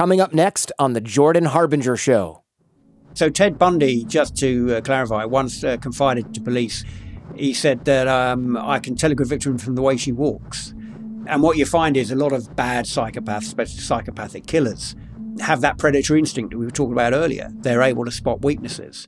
Coming up next on The Jordan Harbinger Show. So Ted Bundy, just to clarify, once confided to police, he said that I can tell a good victim from the way she walks. And what you find is a lot of bad psychopaths, especially psychopathic killers, have that predatory instinct that we were talking about earlier. They're able to spot weaknesses.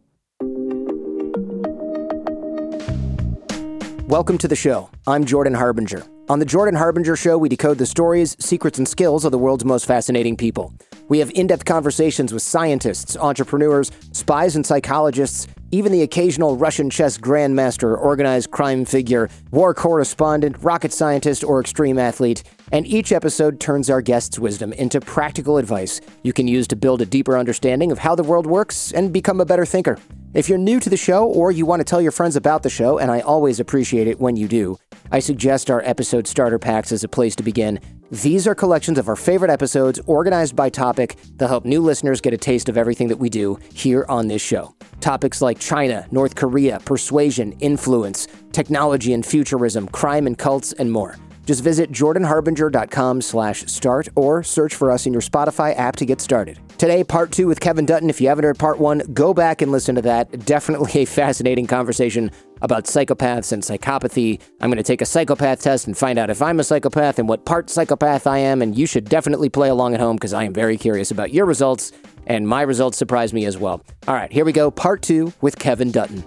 Welcome to the show. I'm Jordan Harbinger. On The Jordan Harbinger Show, we decode the stories, secrets, and skills of the world's most fascinating people. We have in-depth conversations with scientists, entrepreneurs, spies and psychologists, even the occasional Russian chess grandmaster, organized crime figure, war correspondent, rocket scientist, or extreme athlete. And each episode turns our guests' wisdom into practical advice you can use to build a deeper understanding of how the world works and become a better thinker. If you're new to the show or you want to tell your friends about the show, and I always appreciate it when you do, I suggest our episode starter packs as a place to begin. These are collections of our favorite episodes organized by topic that help new listeners get a taste of everything that we do here on this show. Topics like China, North Korea, persuasion, influence, technology and futurism, crime and cults, and more. Just visit jordanharbinger.com/start or search for us in your Spotify app to get started. Today, part 2 with Kevin Dutton. If you haven't heard part 1, go back and listen to that. Definitely a fascinating conversation about psychopaths and psychopathy. I'm going to take a psychopath test and find out if I'm a psychopath and what part psychopath I am, and you should definitely play along at home because I am very curious about your results, and my results surprise me as well. All right, here we go, part 2 with Kevin Dutton.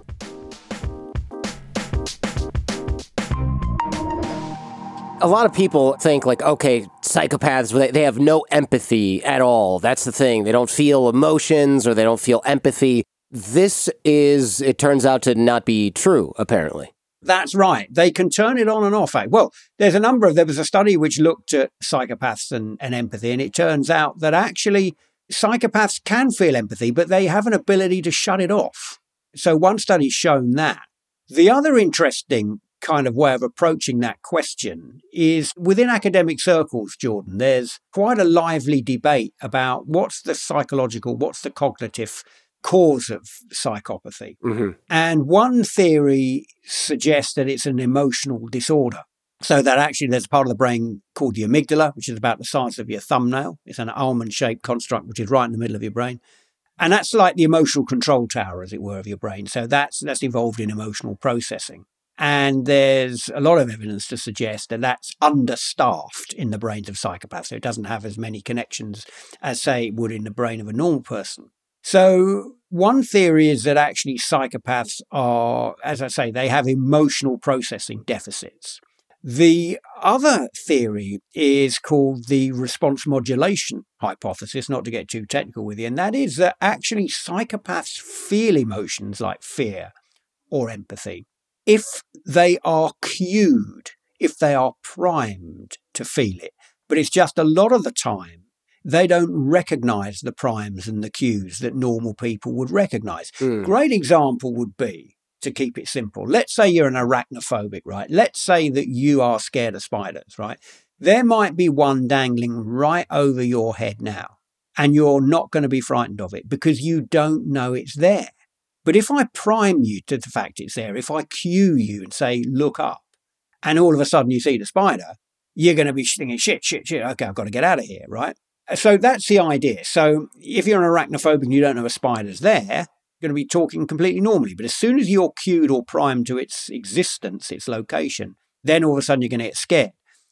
A lot of people think like, okay, psychopaths, they have no empathy at all. That's the thing. They don't feel emotions or they don't feel empathy. This is, it turns out to not be true, apparently. That's right. They can turn it on and off. Well, there was a study which looked at psychopaths and empathy, and it turns out that actually psychopaths can feel empathy, but they have an ability to shut it off. So one study's shown that. The other interesting kind of way of approaching that question is within academic circles, Jordan, there's quite a lively debate about what's the psychological, what's the cognitive cause of psychopathy. Mm-hmm. And one theory suggests that it's an emotional disorder. So that actually there's a part of the brain called the amygdala, which is about the size of your thumbnail. It's an almond-shaped construct, which is right in the middle of your brain. And that's like the emotional control tower, as it were, of your brain. So that's involved in emotional processing. And there's a lot of evidence to suggest that that's understaffed in the brains of psychopaths. So it doesn't have as many connections as, say, it would in the brain of a normal person. So one theory is that actually psychopaths are, as I say, they have emotional processing deficits. The other theory is called the response modulation hypothesis, not to get too technical with you, and that is that actually psychopaths feel emotions like fear or empathy if they are cued, if they are primed to feel it. But it's just a lot of the time they don't recognize the primes and the cues that normal people would recognize. Great example would be, to keep it simple, let's say you're an arachnophobic, right? Let's say that you are scared of spiders, right? There might be one dangling right over your head now, and you're not going to be frightened of it because you don't know it's there. But if I prime you to the fact it's there, if I cue you and say, look up, and all of a sudden you see the spider, you're going to be thinking, shit, okay, I've got to get out of here, right? So that's the idea. So if you're an arachnophobic and you don't know a spider's there, you're going to be talking completely normally. But as soon as you're cued or primed to its existence, its location, then all of a sudden you're going to get scared.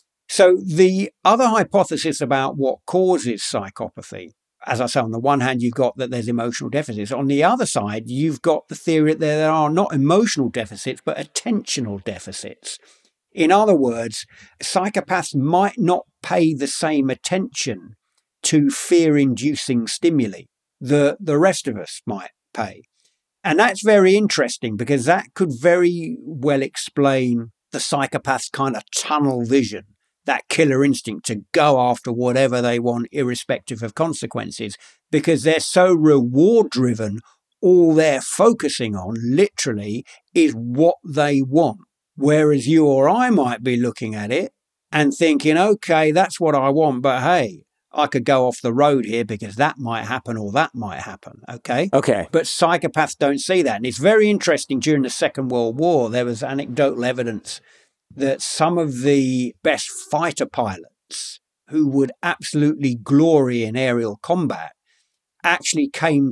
So the other hypothesis about what causes psychopathy, as I say, on the one hand, you've got that there's emotional deficits. On the other side, you've got the theory that there are not emotional deficits, but attentional deficits. In other words, psychopaths might not pay the same attention to fear-inducing stimuli that the rest of us might pay. And that's very interesting because that could very well explain the psychopath's kind of tunnel vision, that killer instinct to go after whatever they want, irrespective of consequences, because they're so reward-driven, all they're focusing on, literally, is what they want. Whereas you or I might be looking at it and thinking, okay, that's what I want, but hey, I could go off the road here because that might happen or that might happen, okay? Okay. But psychopaths don't see that. And it's very interesting, during the Second World War, there was anecdotal evidence that some of the best fighter pilots who would absolutely glory in aerial combat actually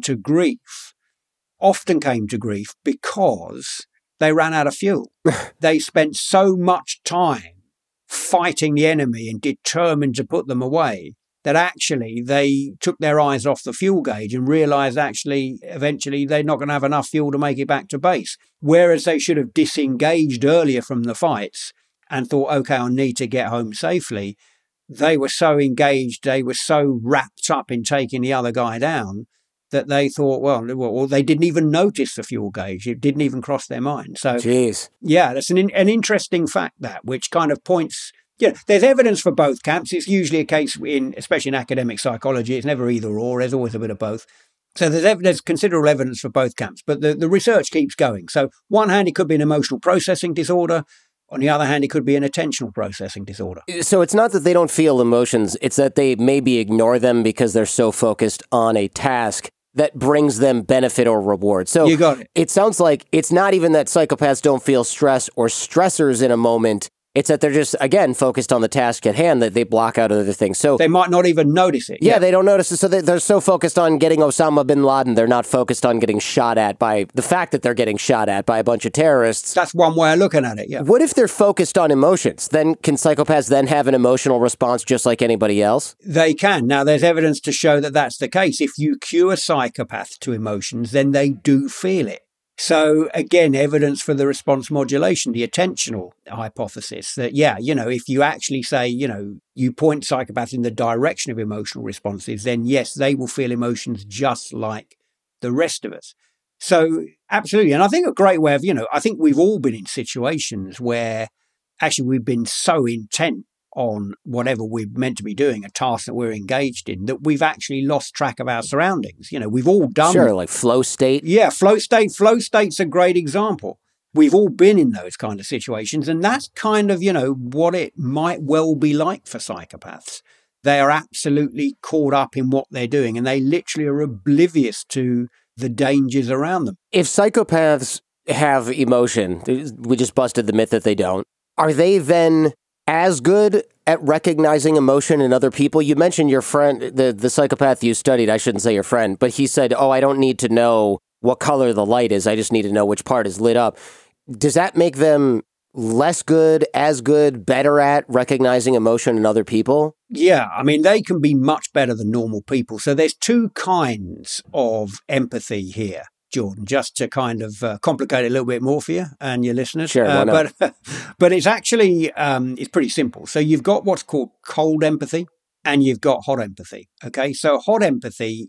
often came to grief because they ran out of fuel. They spent so much time fighting the enemy and determined to put them away that actually they took their eyes off the fuel gauge and realized actually eventually they're not going to have enough fuel to make it back to base. Whereas they should have disengaged earlier from the fights and thought, okay, I'll need to get home safely. They were so engaged, they were so wrapped up in taking the other guy down that they thought, well, they didn't even notice the fuel gauge. It didn't even cross their mind. So, Jeez. Yeah, that's an interesting fact, that, which kind of points, there's evidence for both camps. It's usually a case especially in academic psychology, it's never either or, there's always a bit of both. So there's considerable evidence for both camps, but the research keeps going. So one hand, it could be an emotional processing disorder. On the other hand, it could be an attentional processing disorder. So it's not that they don't feel emotions, it's that they maybe ignore them because they're so focused on a task that brings them benefit or reward. So you got it. It sounds like it's not even that psychopaths don't feel stress or stressors in a moment. It's that they're just, again, focused on the task at hand, that they block out other things. So they might not even notice it. Yeah, they don't notice it. So they're so focused on getting Osama bin Laden, they're not focused on getting shot at by the fact that they're getting shot at by a bunch of terrorists. That's one way of looking at it, yeah. What if they're focused on emotions? Then can psychopaths then have an emotional response just like anybody else? They can. Now, there's evidence to show that that's the case. If you cue a psychopath to emotions, then they do feel it. So again, evidence for the response modulation, the attentional hypothesis that, if you actually say, you point psychopaths in the direction of emotional responses, then yes, they will feel emotions just like the rest of us. So absolutely. And I think a great way of, I think we've all been in situations where actually we've been so intent on whatever we're meant to be doing, a task that we're engaged in, that we've actually lost track of our surroundings. We've all done. Sure, like flow state. Yeah, flow state. Flow state's a great example. We've all been in those kind of situations. And that's kind of, what it might well be like for psychopaths. They are absolutely caught up in what they're doing and they literally are oblivious to the dangers around them. If psychopaths have emotion, we just busted the myth that they don't, are they then as good at recognizing emotion in other people? You mentioned your friend, the psychopath you studied, I shouldn't say your friend, but he said, I don't need to know what color the light is. I just need to know which part is lit up. Does that make them less good, as good, better at recognizing emotion in other people? Yeah, I mean, they can be much better than normal people. So there's two kinds of empathy here, Jordan, just to kind of complicate it a little bit more for you and your listeners. Sure, why not? But it's actually, it's pretty simple. So you've got what's called cold empathy and you've got hot empathy. Okay, so hot empathy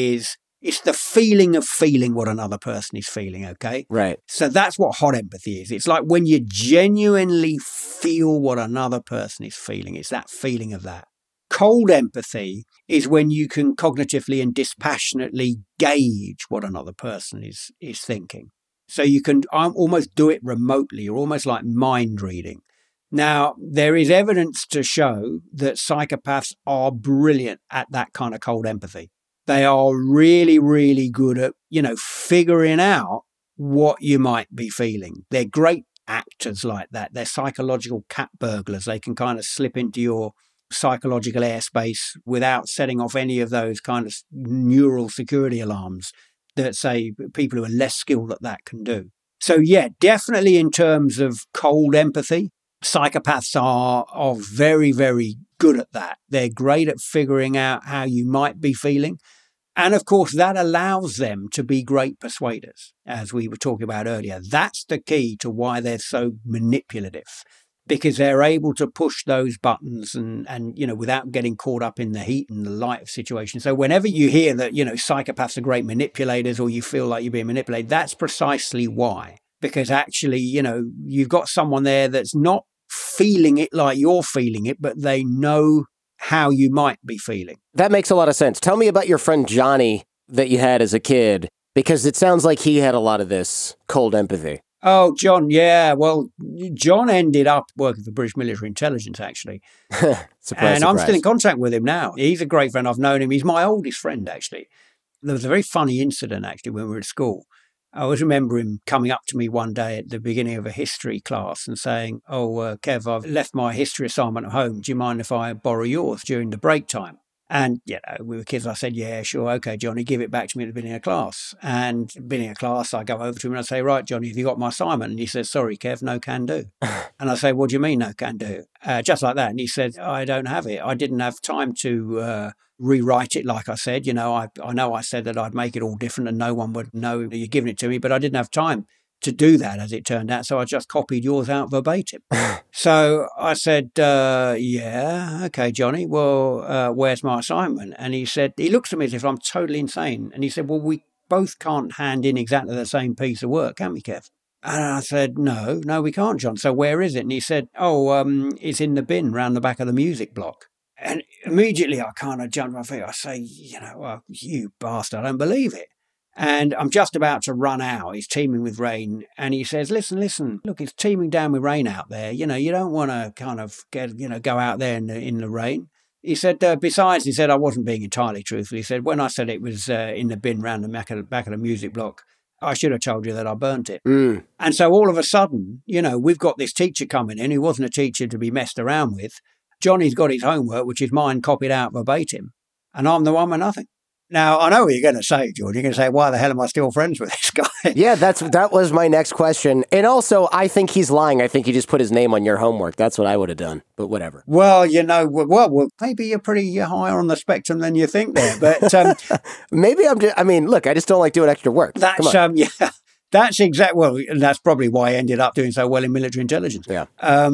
it's the feeling of feeling what another person is feeling, okay? Right. So that's what hot empathy is. It's like when you genuinely feel what another person is feeling. It's that feeling of that. Cold empathy is when you can cognitively and dispassionately gauge what another person is thinking. So you can almost do it remotely. You're almost like mind reading. Now, there is evidence to show that psychopaths are brilliant at that kind of cold empathy. They are really, really good at, figuring out what you might be feeling. They're great actors like that. They're psychological cat burglars. They can kind of slip into your psychological airspace without setting off any of those kind of neural security alarms that, say, people who are less skilled at that can do. So, yeah, definitely in terms of cold empathy, psychopaths are very, very good at that. They're great at figuring out how you might be feeling. And of course, that allows them to be great persuaders, as we were talking about earlier. That's the key to why they're so manipulative, because they're able to push those buttons and without getting caught up in the heat and the light of situations. So whenever you hear that, psychopaths are great manipulators or you feel like you're being manipulated, that's precisely why. Because actually, you've got someone there that's not feeling it like you're feeling it, but they know how you might be feeling. That makes a lot of sense. Tell me about your friend Johnny that you had as a kid, because it sounds like he had a lot of this cold empathy. Oh, John, yeah. Well, John ended up working for British Military Intelligence, actually. Surprise. I'm still in contact with him now. He's a great friend. I've known him. He's my oldest friend, actually. There was a very funny incident, actually, when we were at school. I always remember him coming up to me one day at the beginning of a history class and saying, Kev, I've left my history assignment at home. Do you mind if I borrow yours during the break time? And, we were kids. I said, yeah, sure. Okay, Johnny, give it back to me at the beginning of class. And beginning of class, I go over to him and I say, right, Johnny, have you got my assignment? And he says, sorry, Kev, no can do. And I say, what do you mean no can do? Just like that. And he said, I don't have it. I didn't have time to rewrite it like I said. I know I said that I'd make it all different and no one would know that you're giving it to me, but I didn't have time to do that, as it turned out. So I just copied yours out verbatim. So I said, yeah, okay, Johnny, well, where's my assignment? And he looks at me as if I'm totally insane. And he said, well, we both can't hand in exactly the same piece of work, can we, Kev? And I said, no, we can't, John. So where is it? And he said, it's in the bin round the back of the music block. And immediately I kind of jumped my feet. I say, you bastard, I don't believe it. And I'm just about to run out. It's teeming with rain. And he says, listen, look, it's teeming down with rain out there. You don't want to kind of go out there in the rain. He said, besides, he said, I wasn't being entirely truthful. He said, when I said it was in the bin round the back of the music block, I should have told you that I burnt it. And so all of a sudden, we've got this teacher coming in who wasn't a teacher to be messed around with. Johnny's got his homework, which is mine copied out verbatim. And I'm the one with nothing. Now, I know what you're going to say, George. You're going to say, why the hell am I still friends with this guy? Yeah, that was my next question. And also, I think he's lying. I think he just put his name on your homework. That's what I would have done, but whatever. Well, maybe you're pretty higher on the spectrum than you think there. But maybe look, I just don't like doing extra work. That's, that's exactly, well, that's probably why he ended up doing so well in military intelligence. Yeah.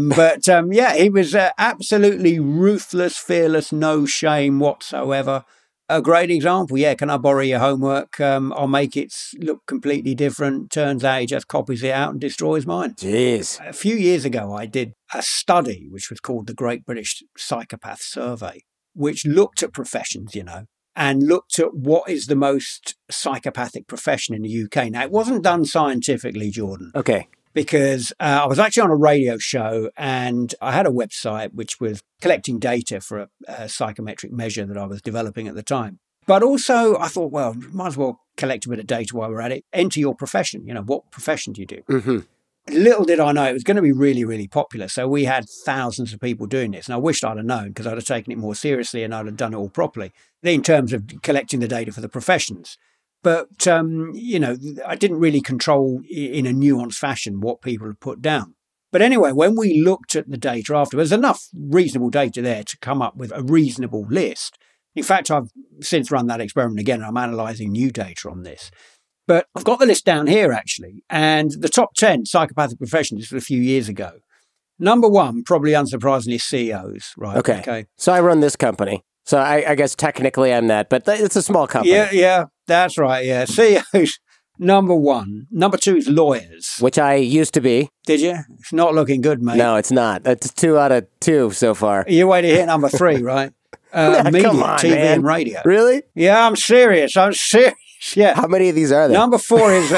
He was absolutely ruthless, fearless, no shame whatsoever. A great example. Yeah, can I borrow your homework? I'll make it look completely different. Turns out he just copies it out and destroys mine. Jeez. A few years ago, I did a study which was called the Great British Psychopath Survey, which looked at professions, and looked at what is the most psychopathic profession in the UK. Now, it wasn't done scientifically, Jordan. Okay. Because I was actually on a radio show and I had a website which was collecting data for a psychometric measure that I was developing at the time. But also I thought, well, might as well collect a bit of data while we're at it. Enter your profession. What profession do you do? Mm-hmm. Little did I know it was going to be really, really popular. So we had thousands of people doing this. And I wished I'd have known because I'd have taken it more seriously and I'd have done it all properly in terms of collecting the data for the professions. But, I didn't really control in a nuanced fashion what people had put down. But anyway, when we looked at the data afterwards, enough reasonable data there to come up with a reasonable list. In fact, I've since run that experiment again and I'm analysing new data on this. But I've got the list down here, actually. And the top 10 psychopathic professions, this was a few years ago. Number 1, probably unsurprisingly, CEOs, right? Okay. So I run this company. So I guess technically I'm that, but it's a small company. Yeah, that's right. Yeah, CEOs, number 1. Number 2 is lawyers. Which I used to be. Did you? It's not looking good, mate. No, it's not. It's 2 out of 2 so far. You're waiting to hit number 3, right? Media, come on, TV man. and radio. Really? Yeah, I'm serious. Yeah. How many of these are there? Number 4 is,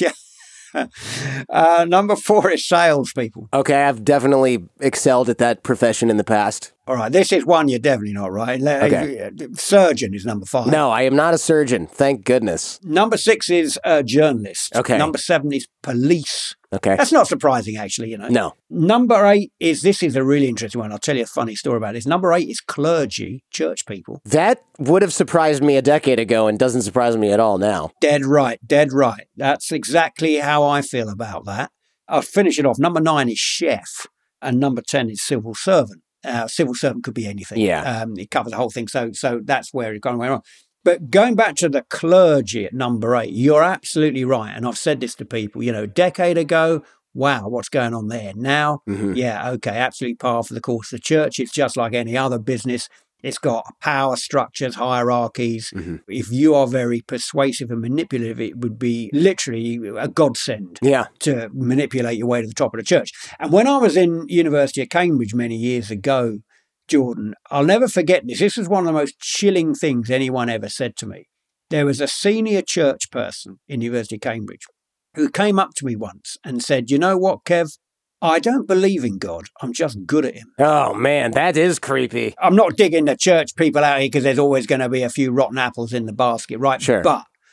number 4 is salespeople. Okay, I've definitely excelled at that profession in the past. All right, this is one you're definitely not right. Okay. Surgeon is number 5. No, I am not a surgeon. Thank goodness. Number 6 is journalist. Okay. Number 7 is police. Okay. That's not surprising, actually, No. Number 8 this is a really interesting one. I'll tell you a funny story about this. Number 8 is clergy, church people. That would have surprised me a decade ago and doesn't surprise me at all now. Dead right. That's exactly how I feel about that. I'll finish it off. Number 9 is chef. And number 10 is civil servant. Civil servant could be anything. Yeah. It covers the whole thing. So that's where it's gone wrong. But going back to the clergy at number 8, you're absolutely right. And I've said this to people, a decade ago, wow, what's going on there? Now, yeah, okay, absolutely par for the course. The church is just like any other business. It's got power structures, hierarchies. Mm-hmm. If you are very persuasive and manipulative, it would be literally a godsend to manipulate your way to the top of the church. And when I was in University of Cambridge many years ago, Jordan, I'll never forget this. This was one of the most chilling things anyone ever said to me. There was a senior church person in University of Cambridge who came up to me once and said, you know what, Kev? I don't believe in God. I'm just good at him. Oh, man, that is creepy. I'm not digging the church people out here because there's always going to be a few rotten apples in the basket, right? Sure. But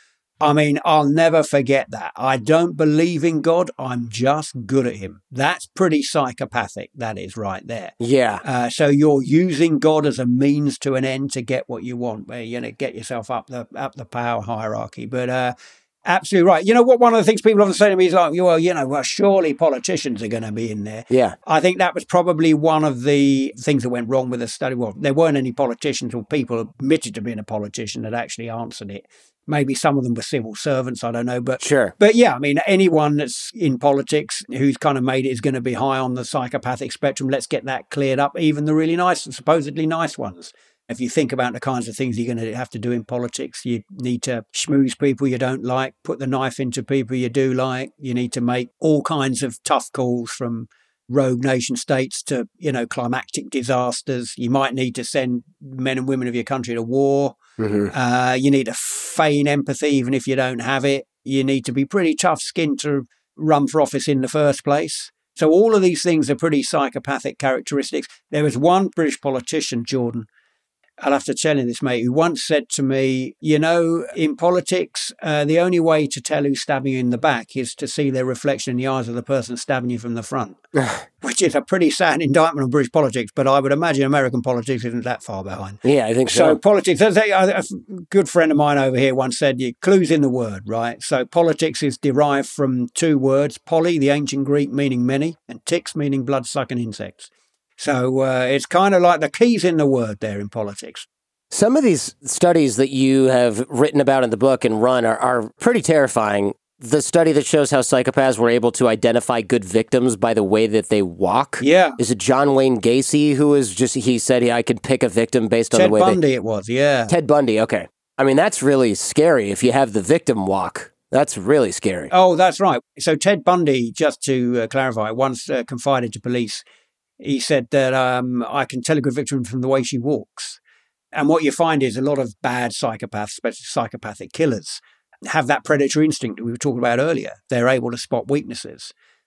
I mean, I'll never forget that. I don't believe in God. I'm just good at him. That's pretty psychopathic. That is right there. Yeah. So you're using God as a means to an end to get what you want, where you get yourself up the power hierarchy. But absolutely right. You know what? One of the things people often say to me is like, well, surely politicians are going to be in there. Yeah. I think that was probably one of the things that went wrong with the study. Well, there weren't any politicians or people admitted to being a politician that actually answered it. Maybe some of them were civil servants, I don't know. But sure. But yeah, I mean, anyone that's in politics who's kind of made it is going to be high on the psychopathic spectrum. Let's get that cleared up, even the really nice, supposedly nice ones. If you think about the kinds of things you're going to have to do in politics, you need to schmooze people you don't like, put the knife into people you do like. You need to make all kinds of tough calls, from rogue nation states to, climactic disasters. You might need to send men and women of your country to war. Mm-hmm. You need to feign empathy even if you don't have it. You need to be pretty tough-skinned to run for office in the first place. So all of these things are pretty psychopathic characteristics. There was one British politician, Jordan, I'll have to tell you this, mate, who once said to me, in politics, the only way to tell who's stabbing you in the back is to see their reflection in the eyes of the person stabbing you from the front, which is a pretty sad indictment on British politics, but I would imagine American politics isn't that far behind. Yeah, I think so. So politics, a good friend of mine over here once said, clues in the word, right? So politics is derived from two words, poly, the ancient Greek meaning many, and ticks meaning blood-sucking insects. So it's kind of like the keys in the word there in politics. Some of these studies that you have written about in the book and run are pretty terrifying. The study that shows how psychopaths were able to identify good victims by the way that they walk. Yeah. Is it John Wayne Gacy who is he said I could pick a victim based on the way Ted Bundy it was, yeah. Ted Bundy, okay. I mean, that's really scary if you have the victim walk. That's really scary. Oh, that's right. So Ted Bundy, just to clarify, once confided to police, he said that I can tell a good victim from the way she walks. And what you find is a lot of bad psychopaths, especially psychopathic killers, have that predatory instinct that we were talking about earlier. They're able to spot weaknesses.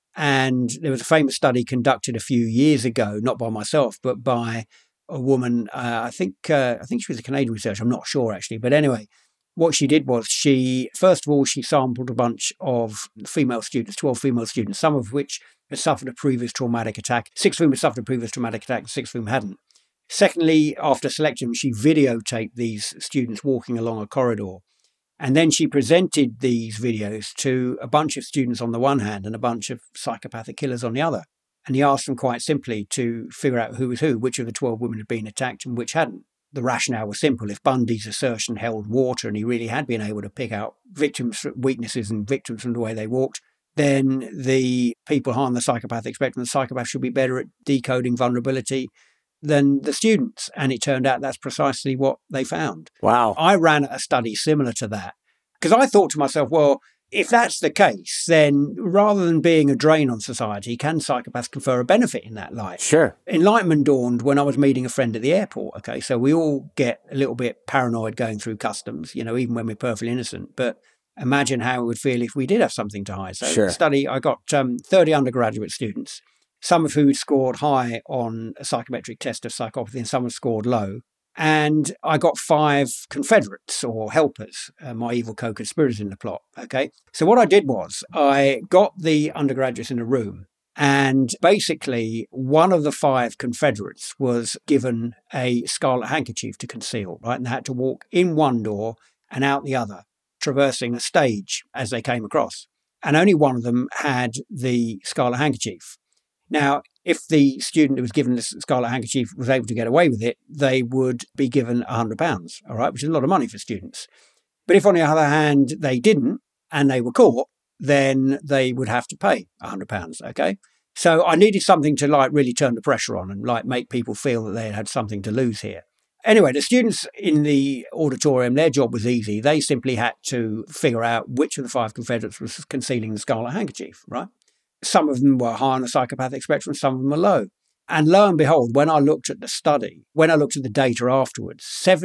And there was a famous study conducted a few years ago, not by myself, but by a woman, I think she was a Canadian researcher, I'm not sure actually. But anyway, what she did was she sampled a bunch of female students, 12 female students, some of which had suffered a previous traumatic attack. 6 of whom had suffered a previous traumatic attack, and 6 of whom hadn't. Secondly, after selection, she videotaped these students walking along a corridor. And then she presented these videos to a bunch of students on the one hand and a bunch of psychopathic killers on the other. And he asked them quite simply to figure out who was who, which of the 12 women had been attacked and which hadn't. The rationale was simple. If Bundy's assertion held water and he really had been able to pick out victims' weaknesses and victims from the way they walked, then the people on the psychopathic spectrum, the psychopaths, should be better at decoding vulnerability than the students. And it turned out that's precisely what they found. Wow. I ran a study similar to that because I thought to myself, well, if that's the case, then rather than being a drain on society, can psychopaths confer a benefit in that light? Sure. Enlightenment dawned when I was meeting a friend at the airport. Okay, so we all get a little bit paranoid going through customs, even when we're perfectly innocent. But imagine how it would feel if we did have something to hide. So sure. The study, I got 30 undergraduate students, some of who scored high on a psychometric test of psychopathy and some have scored low. And I got 5 Confederates or helpers, my evil co-conspirators in the plot. Okay. So what I did was I got the undergraduates in a room, and basically one of the 5 Confederates was given a scarlet handkerchief to conceal, right? And they had to walk in one door and out the other, traversing a stage as they came across. And only one of them had the scarlet handkerchief. Now, if the student who was given this scarlet handkerchief was able to get away with it, they would be given £100, all right, which is a lot of money for students. But if, on the other hand, they didn't and they were caught, then they would have to pay £100, okay? So I needed something to, really turn the pressure on and, make people feel that they had something to lose here. Anyway, the students in the auditorium, their job was easy. They simply had to figure out which of the 5 Confederates was concealing the scarlet handkerchief, right? Some of them were high on the psychopathic spectrum, some of them were low. And lo and behold, when I looked at the study, when I looked at the data afterwards,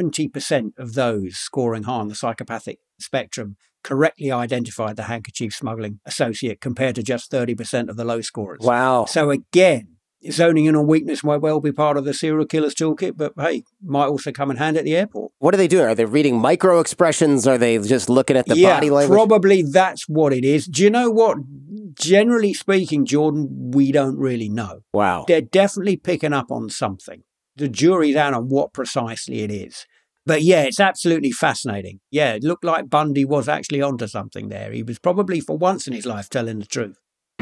70% of those scoring high on the psychopathic spectrum correctly identified the handkerchief smuggling associate compared to just 30% of the low scorers. Wow. So again, zoning in on weakness might well be part of the serial killer's toolkit, but hey, might also come in hand at the airport. What are they doing? Are they reading micro expressions? Are they just looking at the body language? Probably that's what it is. Do you know what? Generally speaking, Jordan, we don't really know. Wow. They're definitely picking up on something. The jury's out on what precisely it is. But yeah, it's absolutely fascinating. Yeah, it looked like Bundy was actually onto something there. He was probably for once in his life telling the truth.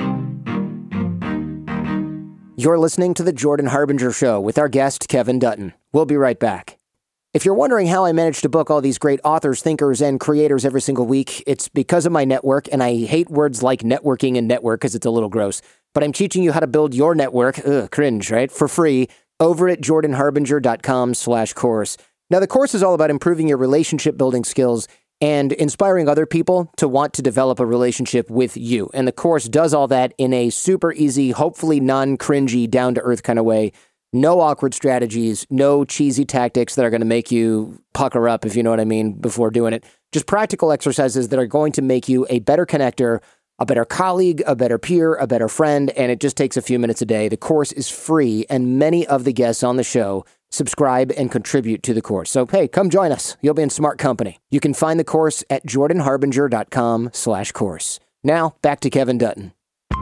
You're listening to The Jordan Harbinger Show with our guest, Kevin Dutton. We'll be right back. If you're wondering how I manage to book all these great authors, thinkers, and creators every single week, it's because of my network, and I hate words like networking and network because it's a little gross. But I'm teaching you how to build your network, cringe, right, for free, over at jordanharbinger.com/course. Now, the course is all about improving your relationship building skills and inspiring other people to want to develop a relationship with you. And the course does all that in a super easy, hopefully non-cringy, down-to-earth kind of way. No awkward strategies, no cheesy tactics that are going to make you pucker up, if you know what I mean, before doing it. Just practical exercises that are going to make you a better connector, a better colleague, a better peer, a better friend, and it just takes a few minutes a day. The course is free, and many of the guests on the show subscribe and contribute to the course. So, hey, come join us. You'll be in smart company. You can find the course at jordanharbinger.com/course. Now, back to Kevin Dutton.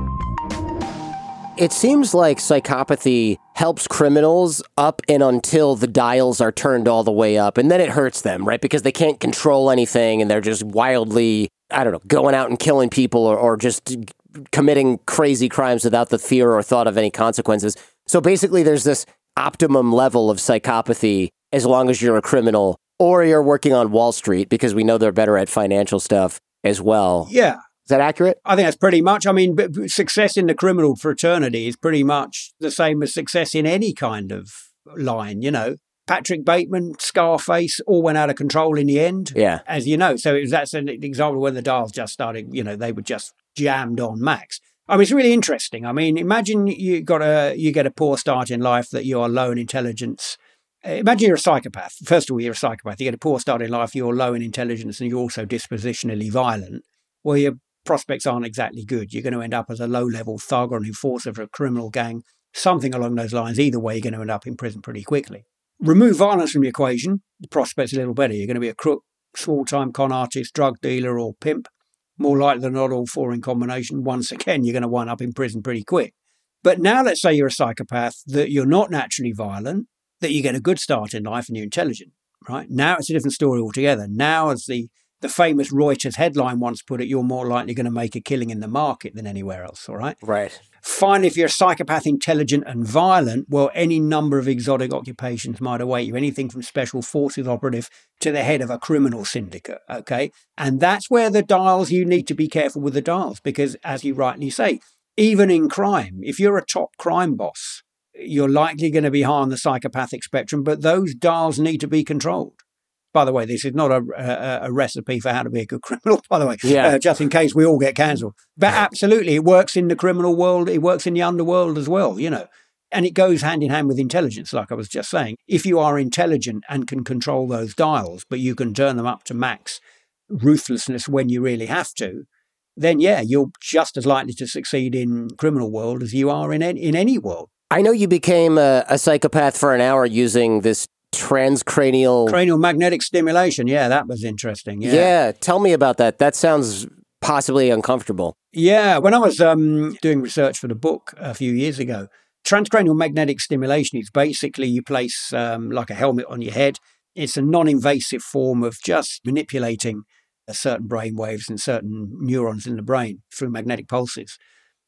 It seems like psychopathy helps criminals up and until the dials are turned all the way up, and then it hurts them, right? Because they can't control anything, and they're just wildly, going out and killing people or just committing crazy crimes without the fear or thought of any consequences. So basically, there's this optimum level of psychopathy as long as you're a criminal or you're working on Wall Street, because we know they're better at financial stuff as well. Yeah. Is that accurate? I think that's pretty much. I mean, success in the criminal fraternity is pretty much the same as success in any kind of line, you know. Patrick Bateman, Scarface, all went out of control in the end. Yeah. As you know. So that's an example when the dials just started, they were just jammed on max. I mean, it's really interesting. I mean, imagine you get a poor start in life, that you are low in intelligence. Imagine you're a psychopath. First of all, you're a psychopath. You get a poor start in life, you're low in intelligence, and you're also dispositionally violent. Well, your prospects aren't exactly good. You're going to end up as a low-level thug or an enforcer for a criminal gang, something along those lines. Either way, you're going to end up in prison pretty quickly. Remove violence from the equation, the prospect's a little better. You're going to be a crook, small-time con artist, drug dealer, or pimp. More likely than not, all four in combination. Once again, you're going to wind up in prison pretty quick. But now let's say you're a psychopath, that you're not naturally violent, that you get a good start in life and you're intelligent, right? Now it's a different story altogether. Now, as the famous Reuters headline once put it, you're more likely going to make a killing in the market than anywhere else, all right? Right. Finally, if you're a psychopath, intelligent and violent, well, any number of exotic occupations might await you, anything from special forces operative to the head of a criminal syndicate, okay? And that's where the dials, you need to be careful with the dials, because as you rightly say, even in crime, if you're a top crime boss, you're likely going to be high on the psychopathic spectrum, but those dials need to be controlled. By the way, this is not a recipe for how to be a good criminal, by the way, just in case we all get cancelled. But absolutely, it works in the criminal world. It works in the underworld as well, and it goes hand in hand with intelligence, like I was just saying. If you are intelligent and can control those dials, but you can turn them up to max ruthlessness when you really have to, then, yeah, you're just as likely to succeed in criminal world as you are in any world. I know you became a psychopath for an hour using this transcranial... Cranial magnetic stimulation. Yeah, that was interesting. Yeah, tell me about that. That sounds possibly uncomfortable. Yeah, when I was doing research for the book a few years ago, transcranial magnetic stimulation is basically you place like a helmet on your head. It's a non-invasive form of just manipulating certain brain waves and certain neurons in the brain through magnetic pulses.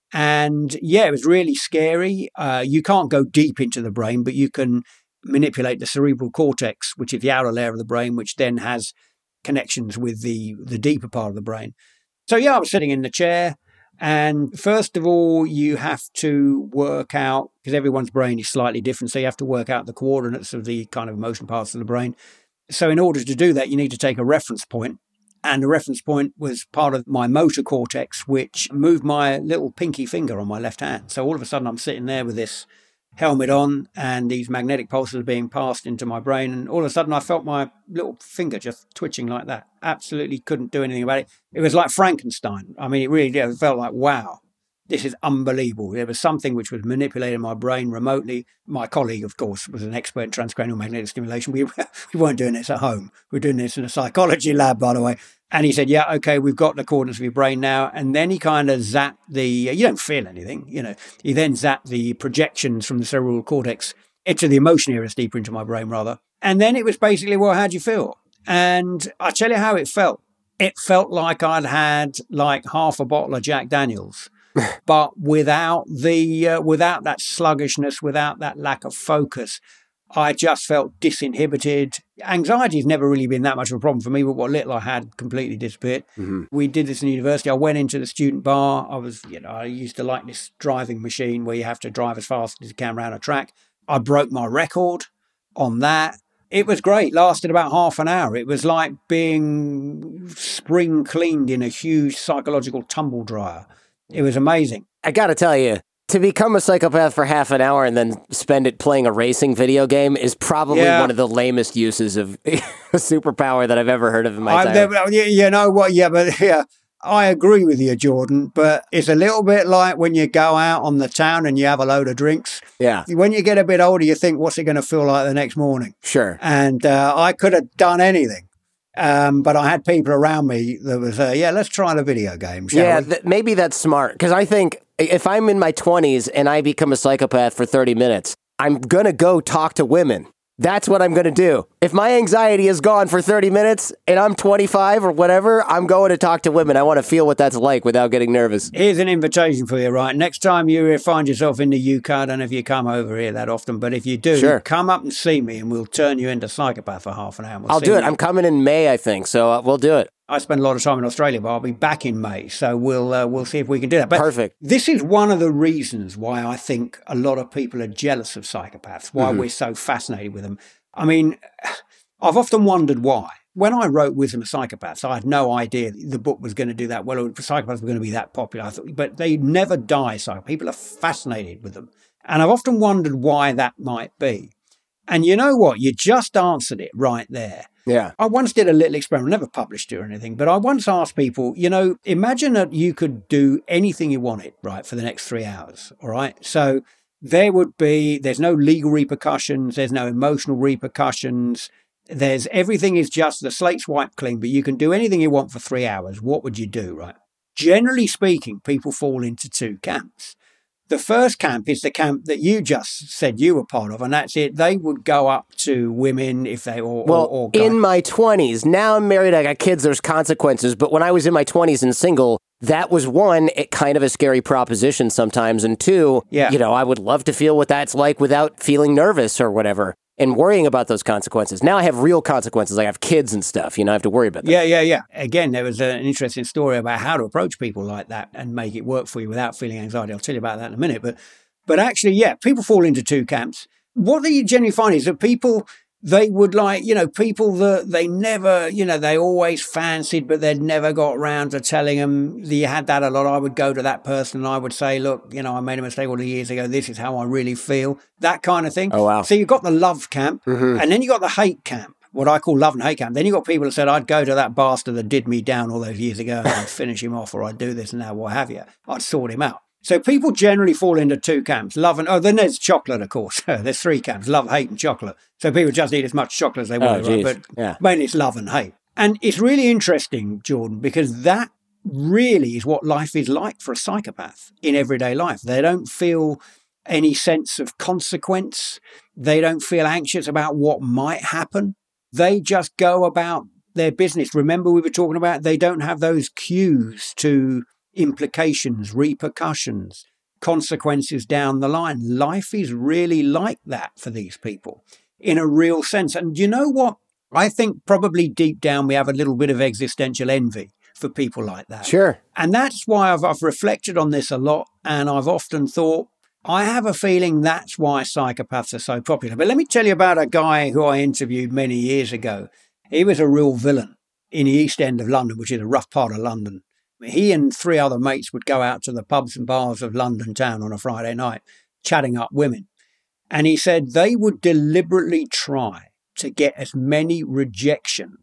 And yeah, it was really scary. You can't go deep into the brain, but you can manipulate the cerebral cortex, which is the outer layer of the brain, which then has connections with the deeper part of the brain. So yeah, I was sitting in the chair, and first of all, you have to work out, because everyone's brain is slightly different, so you have to work out the coordinates of the kind of motion parts of the brain. So in order to do that, you need to take a reference point. And the reference point was part of my motor cortex, which moved my little pinky finger on my left hand. So all of a sudden, I'm sitting there with this helmet on and these magnetic pulses being passed into my brain. And all of a sudden, I felt my little finger just twitching like that. Absolutely couldn't do anything about it. It was like Frankenstein. I mean, it really did. It felt like, wow. this is unbelievable. There was something which was manipulating my brain remotely. My colleague, of course, was an expert in transcranial magnetic stimulation. We weren't doing this at home. We were doing this in a psychology lab, by the way. And he said, yeah, okay, we've got the coordinates of your brain now. And then he kind of zapped you don't feel anything, He then zapped the projections from the cerebral cortex into the emotion areas deeper into my brain, rather. And then it was basically, well, how'd you feel? And I tell you how it felt. It felt like I'd had like half a bottle of Jack Daniels, but without that sluggishness, without that lack of focus. I just felt disinhibited. Anxiety has never really been that much of a problem for me, but what little I had completely disappeared. Mm-hmm. We did this in university. I went into the student bar. I used to like this driving machine where you have to drive as fast as you can around a track. I broke my record on that. It was great. Lasted about half an hour. It was like being spring cleaned in a huge psychological tumble dryer. It was amazing. I got to tell you, to become a psychopath for half an hour and then spend it playing a racing video game is probably one of the lamest uses of a superpower that I've ever heard of in my time. You know what? Yeah, I agree with you, Jordan, but it's a little bit like when you go out on the town and you have a load of drinks. Yeah. When you get a bit older, you think, what's it going to feel like the next morning? Sure. And I could have done anything. But I had people around me that was, let's try the video game, shall we? Maybe that's smart. Because I think if I'm in my 20s and I become a psychopath for 30 minutes, I'm going to go talk to women. That's what I'm going to do. If my anxiety is gone for 30 minutes and I'm 25 or whatever, I'm going to talk to women. I want to feel what that's like without getting nervous. Here's an invitation for you, right? Next time you find yourself in the UK, I don't know if you come over here that often, but if you do, Come up and see me and we'll turn you into psychopath for half an hour. I'll do it. I'm coming in May, I think, so we'll do it. I spend a lot of time in Australia, but I'll be back in May, so we'll see if we can do that. But perfect. This is one of the reasons why I think a lot of people are jealous of psychopaths, why we're so fascinated with them. I mean, I've often wondered why. When I wrote Wisdom of Psychopaths, I had no idea the book was going to do that well, or psychopaths were going to be that popular. I thought, but they never die. So people are fascinated with them. And I've often wondered why that might be. And you know what? You just answered it right there. Yeah. I once did a little experiment, never published it or anything, but I once asked people, imagine that you could do anything you wanted, right, for the next 3 hours, all right? So there's no legal repercussions, there's no emotional repercussions, everything is just the slate's wiped clean, but you can do anything you want for 3 hours. What would you do, right? Generally speaking, people fall into two camps. The first camp is the camp that you just said you were part of, and that's it. They would go up to women if they or in my 20s. Now I'm married, I got kids, there's consequences. But when I was in my 20s and single, that was one, kind of a scary proposition sometimes. And two, I would love to feel what that's like without feeling nervous or whatever and worrying about those consequences. Now I have real consequences. I have kids and stuff, I have to worry about that. Yeah. Again, there was an interesting story about how to approach people like that and make it work for you without feeling anxiety. I'll tell you about that in a minute. But actually, people fall into two camps. What you generally find is that people, they would people that they never, they always fancied, but they'd never got around to telling them that you had that a lot. I would go to that person and I would say, look, I made a mistake all the years ago. This is how I really feel. That kind of thing. Oh, wow. So you've got the love camp and then you got the hate camp, what I call love and hate camp. Then you got people that said, I'd go to that bastard that did me down all those years ago and I'd finish him off, or I'd do this and that, what have you. I'd sort him out. So people generally fall into two camps, love and, then there's chocolate, of course. There's three camps, love, hate, and chocolate. So people just eat as much chocolate as they want, right? But mainly it's love and hate. And it's really interesting, Jordan, because that really is what life is like for a psychopath in everyday life. They don't feel any sense of consequence. They don't feel anxious about what might happen. They just go about their business. Remember we were talking about they don't have those cues to implications, repercussions, consequences down the line. Life is really like that for these people in a real sense. And you know what? I think probably deep down we have a little bit of existential envy for people like that. Sure. And that's why I've reflected on this a lot. And I've often thought, I have a feeling that's why psychopaths are so popular. But let me tell you about a guy who I interviewed many years ago. He was a real villain in the East End of London, which is a rough part of London. He and three other mates would go out to the pubs and bars of London town on a Friday night, chatting up women. And he said they would deliberately try to get as many rejections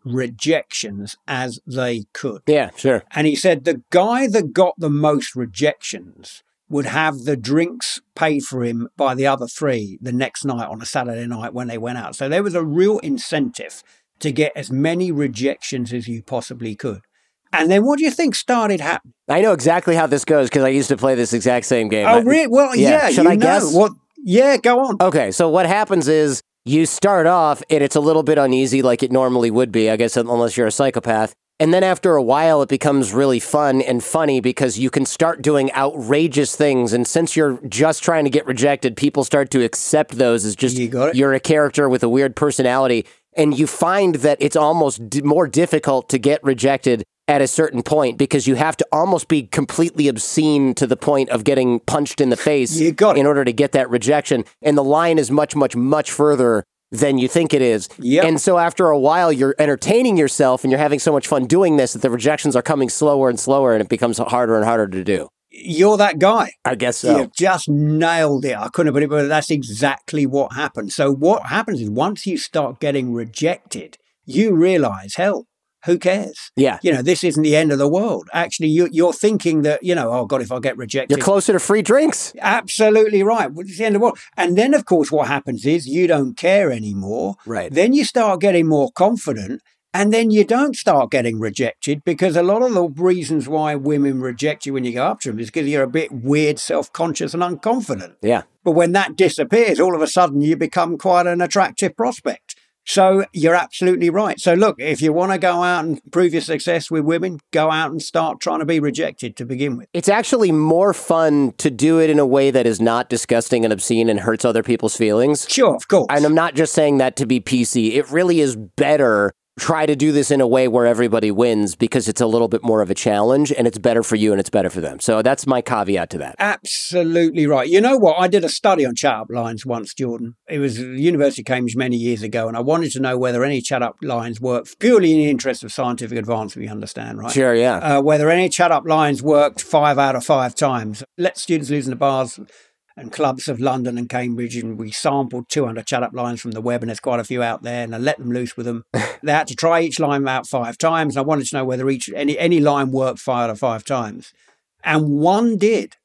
rejections as they could. Yeah, sure. And he said the guy that got the most rejections would have the drinks paid for him by the other three the next night on a Saturday night when they went out. So there was a real incentive to get as many rejections as you possibly could. And then what do you think started happening? I know exactly how this goes because I used to play this exact same game. Oh, really? Well, yeah. Should I guess? Well, yeah, go on. Okay, so what happens is you start off and it's a little bit uneasy like it normally would be, I guess, unless you're a psychopath. And then after a while, it becomes really fun and funny because you can start doing outrageous things. And since you're just trying to get rejected, people start to accept those as just you're a character with a weird personality. And you find that it's almost more difficult to get rejected at a certain point because you have to almost be completely obscene to the point of getting punched in the face in order to get that rejection. And the line is much, much, much further than you think it is. Yep. And so after a while, you're entertaining yourself and you're having so much fun doing this that the rejections are coming slower and slower and it becomes harder and harder to do. You're that guy. I guess so. You've just nailed it. I couldn't have put it, but that's exactly what happened. So what happens is once you start getting rejected, you realize, hell, who cares? Yeah. This isn't the end of the world. Actually, you're thinking that, oh, God, if I get rejected. You're closer to free drinks. Absolutely right. It's the end of the world. And then, of course, what happens is you don't care anymore. Right. Then you start getting more confident. And then you don't start getting rejected because a lot of the reasons why women reject you when you go up to them is because you're a bit weird, self-conscious and unconfident. Yeah. But when that disappears, all of a sudden you become quite an attractive prospect. So you're absolutely right. So look, if you want to go out and prove your success with women, go out and start trying to be rejected to begin with. It's actually more fun to do it in a way that is not disgusting and obscene and hurts other people's feelings. Sure, of course. And I'm not just saying that to be PC. It really is better. Try to do this in a way where everybody wins because it's a little bit more of a challenge and it's better for you and it's better for them. So that's my caveat to that. Absolutely right. You know what? I did a study on chat-up lines once, Jordan. It was at the University of Cambridge many years ago, and I wanted to know whether any chat-up lines work purely in the interest of scientific advancement, you understand, right? Sure, yeah. Whether any chat-up lines worked 5 out of 5 times. Let students loose in the bars and clubs of London and Cambridge, and we sampled 200 chat-up lines from the web, and there's quite a few out there, and I let them loose with them. They had to try each line out 5 times, and I wanted to know whether any line worked 5 out of 5 times. And one did.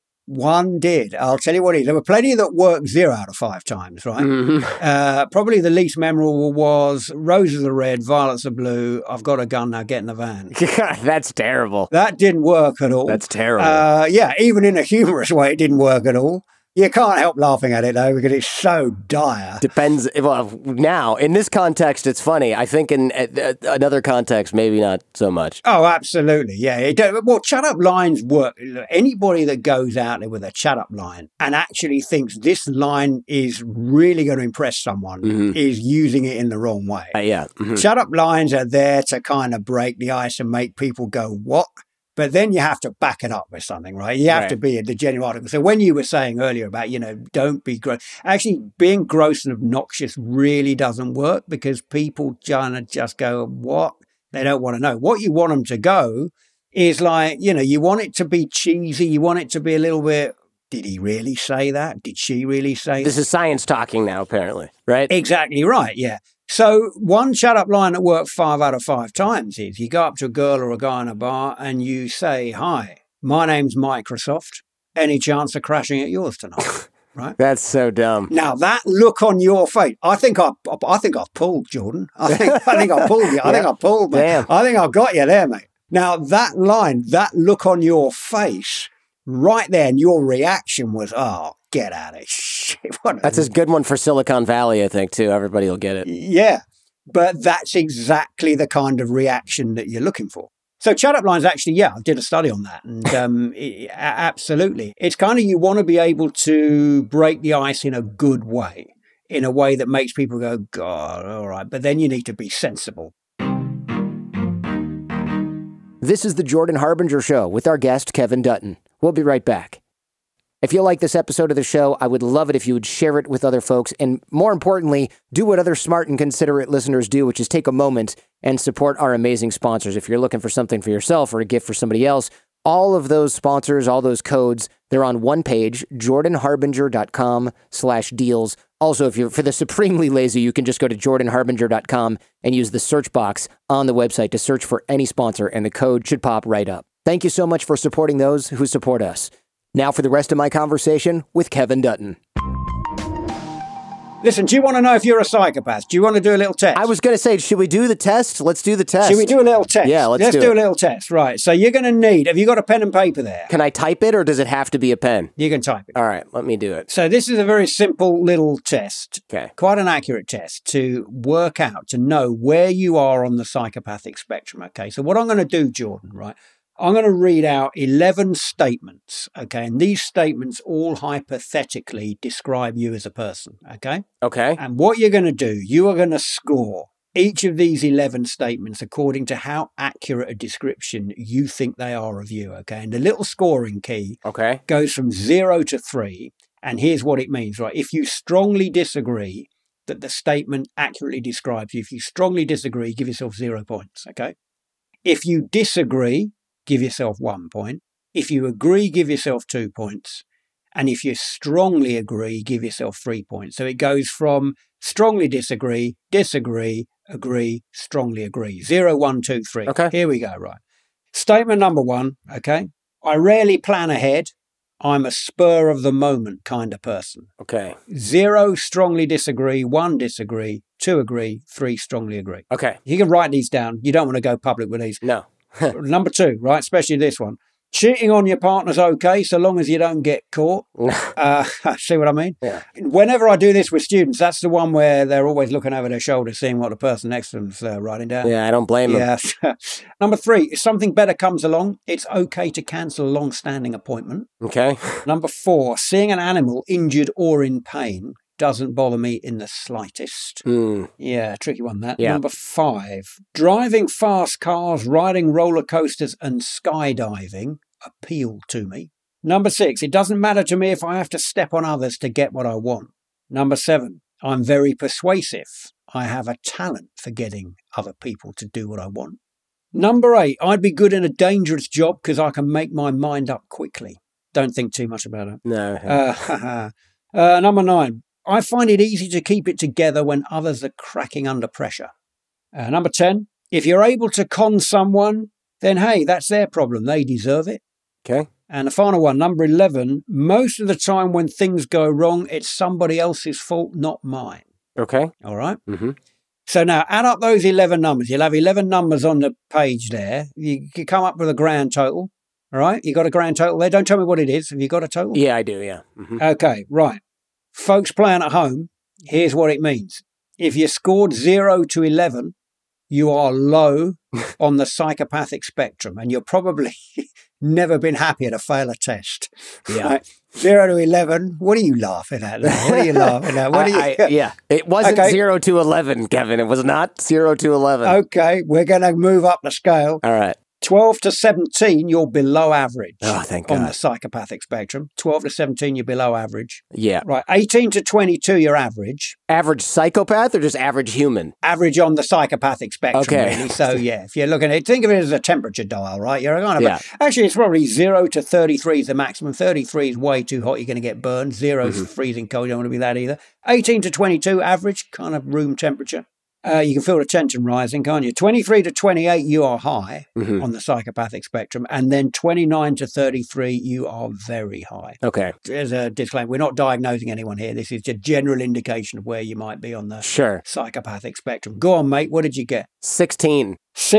I'll tell you what it is. There were plenty that worked 0 out of 5 times, right? Mm-hmm. Probably the least memorable was roses are red, violets are blue, I've got a gun, now get in the van. That's terrible. That didn't work at all. That's terrible. Yeah, even in a humorous way, it didn't work at all. You can't help laughing at it, though, because it's so dire. Depends. Well, now, in this context, it's funny. I think in another context, maybe not so much. Oh, absolutely. Yeah. Well, chat-up lines work. Anybody that goes out there with a chat-up line and actually thinks this line is really going to impress someone is using it in the wrong way. Yeah. Mm-hmm. Chat-up lines are there to kind of break the ice and make people go, what? But then you have to back it up with something, right? You have to be the genuine article. So when you were saying earlier about, don't be gross. Actually, being gross and obnoxious really doesn't work because people just go, what? They don't want to know. What you want them to go is like, you want it to be cheesy. You want it to be a little bit, did he really say that? Did she really say that? This is science talking now, apparently, right? Exactly right, yeah. So one shut-up line that worked 5 out of 5 times is you go up to a girl or a guy in a bar and you say, hi, my name's Microsoft. Any chance of crashing at yours tonight? Right? That's so dumb. Now, that look on your face, I think I've pulled, Jordan. I think I pulled you. I think I pulled, mate. Damn. I think I've got you there, mate. Now, that line, that look on your face, right there, and your reaction was, oh, get out of shit. That's a good one for Silicon Valley, I think, too. Everybody will get it. Yeah, but that's exactly the kind of reaction that you're looking for. So chat-up lines, actually, I did a study on that. And absolutely. It's kind of you want to be able to break the ice in a good way, in a way that makes people go, God, all right. But then you need to be sensible. This is the Jordan Harbinger Show with our guest, Kevin Dutton. We'll be right back. If you like this episode of the show, I would love it if you would share it with other folks. And more importantly, do what other smart and considerate listeners do, which is take a moment and support our amazing sponsors. If you're looking for something for yourself or a gift for somebody else, all of those sponsors, all those codes, they're on one page, jordanharbinger.com/deals. Also, if you're for the supremely lazy, you can just go to jordanharbinger.com and use the search box on the website to search for any sponsor, and the code should pop right up. Thank you so much for supporting those who support us. Now for the rest of my conversation with Kevin Dutton. Listen, do you want to know if you're a psychopath? Do you want to do a little test? I was going to say, should we do the test? Let's do the test. Should we do a little test? Yeah, let's do a little test. Right. So you're going to need, have you got a pen and paper there? Can I type it or does it have to be a pen? You can type it. All right, let me do it. So this is a very simple little test. Okay. Quite an accurate test to work out, to know where you are on the psychopathic spectrum. Okay. So what I'm going to do, Jordan, right? I'm going to read out 11 statements, okay? And these statements all hypothetically describe you as a person, okay? Okay. And what you're going to do, you are going to score each of these 11 statements according to how accurate a description you think they are of you, okay? And the little scoring key goes from 0 to 3. And here's what it means, right? If you strongly disagree that the statement accurately describes you, if you strongly disagree, give yourself 0 points, okay? If you disagree, give yourself 1 point. If you agree, give yourself 2 points. And if you strongly agree, give yourself 3 points. So it goes from strongly disagree, agree, strongly agree. 0, 1, 2, 3. Okay. Here we go, right. Statement number 1, okay. I rarely plan ahead. I'm a spur of the moment kind of person. Okay. 0, strongly disagree. 1, disagree. 2, agree. 3, strongly agree. Okay. You can write these down. You don't want to go public with these. No. Number 2, right? Especially this one. Cheating on your partner's okay, so long as you don't get caught. See what I mean? Yeah. Whenever I do this with students, that's the one where they're always looking over their shoulder, seeing what the person next to them's writing down. Yeah, I don't blame them. Yeah. Number 3, if something better comes along, it's okay to cancel a long-standing appointment. Okay. Number 4, seeing an animal injured or in pain doesn't bother me in the slightest. Yeah, tricky one that. Yeah. Number 5, driving fast cars, riding roller coasters and skydiving appeal to me. Number 6, it doesn't matter to me if I have to step on others to get what I want. Number 7, I'm very persuasive. I have a talent for getting other people to do what I want. Number 8, I'd be good in a dangerous job because I can make my mind up quickly. Don't think too much about it. No. Number 9, I find it easy to keep it together when others are cracking under pressure. Number 10, if you're able to con someone, then hey, that's their problem. They deserve it. Okay. And the final one, number 11, most of the time when things go wrong, it's somebody else's fault, not mine. Okay. All right? Mm-hmm. So now add up those 11 numbers. You'll have 11 numbers on the page there. You can come up with a grand total. All right? You got a grand total there? Don't tell me what it is. Have you got a total? Yeah, I do, yeah. Mm-hmm. Okay, right. Folks playing at home, here's what it means. If you scored 0 to 11, you are low on the psychopathic spectrum, and you're probably never been happier to fail a test. Yeah. Right? 0 to 11, what are you laughing at? What are you laughing at? Yeah, it wasn't 0 to 11, Kevin. It was not 0 to 11. Okay, we're going to move up the scale. All right. 12 to 17, you're below average. Oh, thank on God. the psychopathic spectrum. 12 to 17, you're below average. Yeah. Right. 18 to 22, you're average. Average psychopath or just average human? Average on the psychopathic spectrum, Okay. really. So, yeah, if you're looking at it, think of it as a temperature dial, right? You're kind of, Yeah. Actually, it's probably 0 to 33 is the maximum. 33 is way too hot. You're going to get burned. 0 is freezing cold. You don't want to be that either. 18 to 22, average, kind of room temperature. You can feel the tension rising, can't you? 23 to 28, you are high on the psychopathic spectrum. And then 29 to 33, you are very high. Okay. There's a disclaimer. We're not diagnosing anyone here. This is a general indication of where you might be on the Sure. psychopathic spectrum. Go on, mate. What did you get? 16.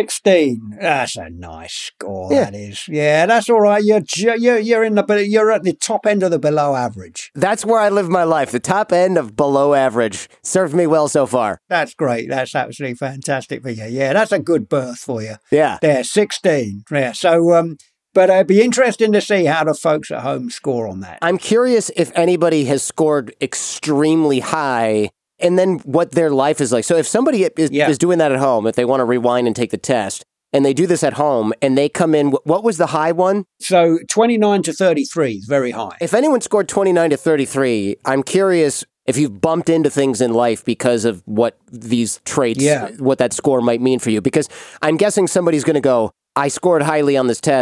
16. That's a nice score, Yeah. that is. Yeah, that's all right. You're at the top end of the below average. That's where I live my life. The top end of below average. Served me well so far. That's great. That's absolutely fantastic for you. Yeah, that's a good berth for you. Yeah. There, 16. Yeah. So, but it'd be interesting to see how the folks at home score on that. I'm curious if anybody has scored extremely high and then what their life is like. So if somebody is doing that at home, if they want to rewind and take the test, and they do this at home, and they come in, what was the high one? So 29 to 33 is very high. If anyone scored 29 to 33, I'm curious if you've bumped into things in life because of what these traits, what that score might mean for you. Because I'm guessing somebody's going to go, I scored highly on this test,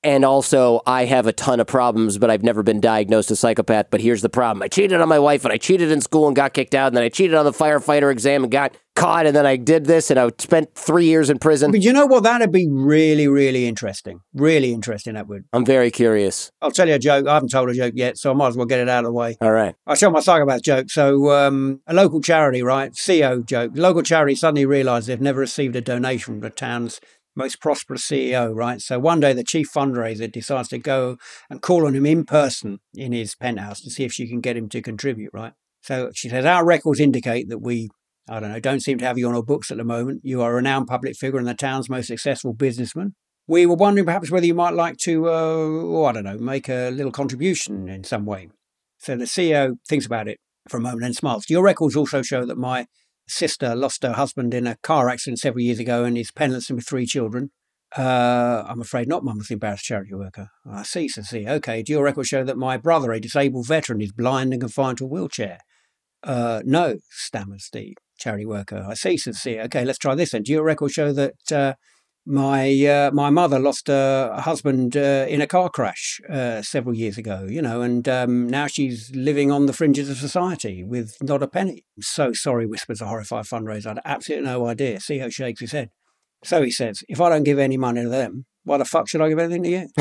And also, I have a ton of problems, but I've never been diagnosed a psychopath. But here's the problem. I cheated on my wife, and I cheated in school and got kicked out, and then I cheated on the firefighter exam and got caught, and then I did this, and I spent 3 years in prison. But you know what? That'd be really, really interesting. Really interesting, that would. I'm very curious. I'll tell you a joke. I haven't told a joke yet, so I might as well get it out of the way. All right. I'll tell my psychopath joke. So a local charity, right? CEO joke. Local charity suddenly realised they've never received a donation from the town's most prosperous CEO, right? So one day the chief fundraiser decides to go and call on him in person in his penthouse to see if she can get him to contribute, right? So she says, our records indicate that we, don't seem to have you on our books at the moment. You are a renowned public figure and the town's most successful businessman. We were wondering perhaps whether you might like to, make a little contribution in some way. So the CEO thinks about it for a moment and smiles. Your records also show that my sister lost her husband in a car accident several years ago and is penniless and with 3 children. I'm afraid not, Mum, was the embarrassed charity worker. I see, says he. Okay, do your records show that my brother, a disabled veteran, is blind and confined to a wheelchair? No, stammers the charity worker. I see, says he. Okay, let's try this then. Do your records show that my mother lost her husband in a car crash several years ago, and now she's living on the fringes of society with not a penny. I'm so sorry, whispers a horrified fundraiser. I had absolutely no idea. CEO shakes his head. So he says, if I don't give any money to them, why the fuck should I give anything to you?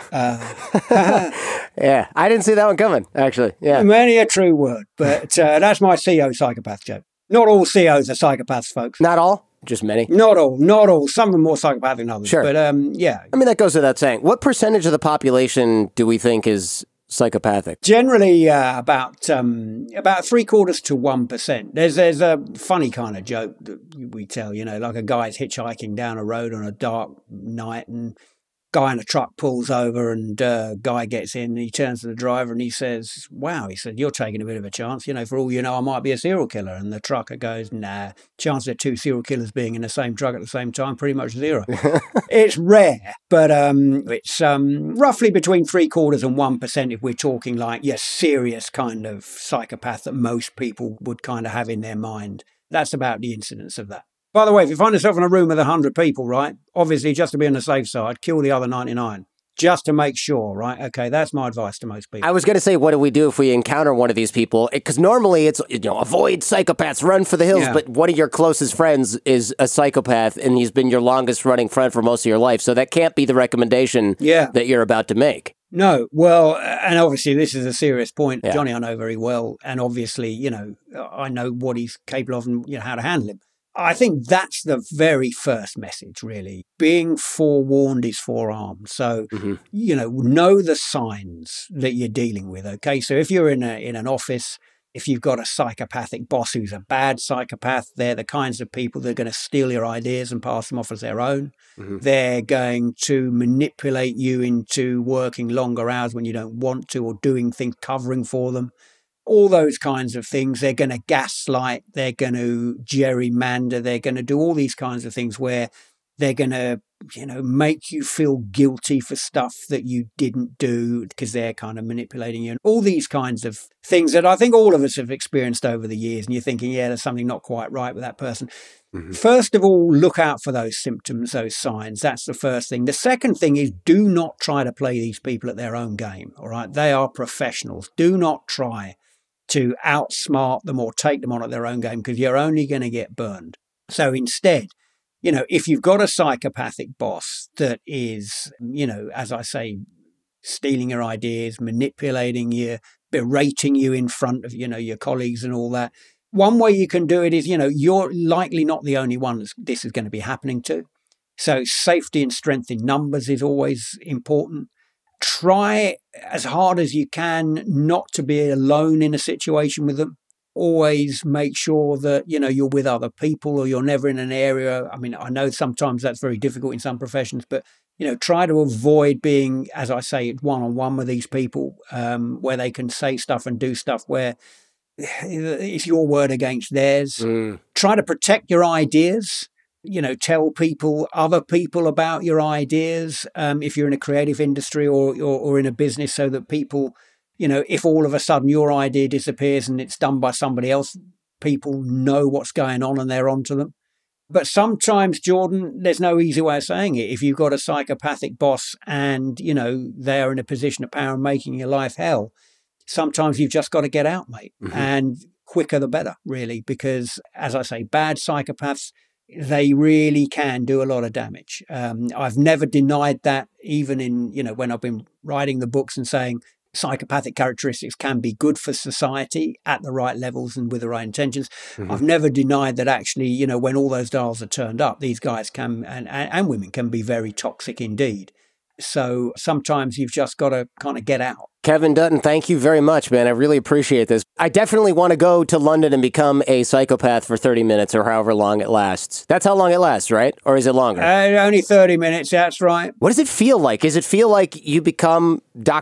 Yeah, I didn't see that one coming, actually. Yeah, many a true word. But that's my CEO psychopath joke. Not all CEOs are psychopaths, folks. Not all? Just many? Not all. Some are more psychopathic than others. Sure. But yeah. I mean, that goes without saying. What percentage of the population do we think is psychopathic? Generally, about 3/4 to 1%. There's a funny kind of joke that we tell, like a guy's hitchhiking down a road on a dark night and guy in a truck pulls over and guy gets in and he turns to the driver and he says, wow, he said, you're taking a bit of a chance. For all you know, I might be a serial killer. And the trucker goes, nah, chances of 2 serial killers being in the same truck at the same time, pretty much 0. It's rare, but it's roughly between 3/4 and 1% if we're talking like your serious kind of psychopath that most people would kind of have in their mind. That's about the incidence of that. By the way, if you find yourself in a room with 100 people, right, obviously just to be on the safe side, kill the other 99, just to make sure, right? Okay, that's my advice to most people. I was going to say, what do we do if we encounter one of these people? Because normally it's, avoid psychopaths, run for the hills, but one of your closest friends is a psychopath and he's been your longest running friend for most of your life. So that can't be the recommendation that you're about to make. No, well, and obviously this is a serious point. Yeah. Johnny I know very well, and obviously, I know what he's capable of and how to handle him. I think that's the very first message, really. Being forewarned is forearmed. So, know the signs that you're dealing with, okay? So if you're in an office, if you've got a psychopathic boss who's a bad psychopath, they're the kinds of people that are going to steal your ideas and pass them off as their own. Mm-hmm. They're going to manipulate you into working longer hours when you don't want to or doing things, covering for them. All those kinds of things. They're going to gaslight, they're going to gerrymander, they're going to do all these kinds of things where they're going to, make you feel guilty for stuff that you didn't do because they're kind of manipulating you. And all these kinds of things that I think all of us have experienced over the years. And you're thinking, yeah, there's something not quite right with that person. Mm-hmm. First of all, look out for those symptoms, those signs. That's the first thing. The second thing is do not try to play these people at their own game. All right. They are professionals. Do not try to outsmart them or take them on at their own game because you're only going to get burned. So instead, if you've got a psychopathic boss that is, as I say, stealing your ideas, manipulating you, berating you in front of, your colleagues and all that, one way you can do it is, you're likely not the only one this is going to be happening to. So safety and strength in numbers is always important. Try as hard as you can not to be alone in a situation with them. Always make sure that, you're with other people or you're never in an area. I mean, I know sometimes that's very difficult in some professions, but, try to avoid being, as I say, one-on-one with these people where they can say stuff and do stuff where it's your word against theirs. Mm. Try to protect your ideas. Tell other people about your ideas if you're in a creative industry or in a business so that people, if all of a sudden your idea disappears and it's done by somebody else, people know what's going on and they're onto them. But sometimes, Jordan, there's no easy way of saying it. If you've got a psychopathic boss and, they're in a position of power and making your life hell, sometimes you've just got to get out, mate. Mm-hmm. And quicker the better, really, because, as I say, bad psychopaths, they really can do a lot of damage. I've never denied that, even in, when I've been writing the books and saying psychopathic characteristics can be good for society at the right levels and with the right intentions. Mm-hmm. I've never denied that actually, when all those dials are turned up, these guys can, and women can be very toxic indeed. So sometimes you've just got to kind of get out. Kevin Dutton, thank you very much, man. I really appreciate this. I definitely want to go to London and become a psychopath for 30 minutes or however long it lasts. That's how long it lasts, right? Or is it longer? Only 30 minutes, that's right. What does it feel like? Does it feel like you become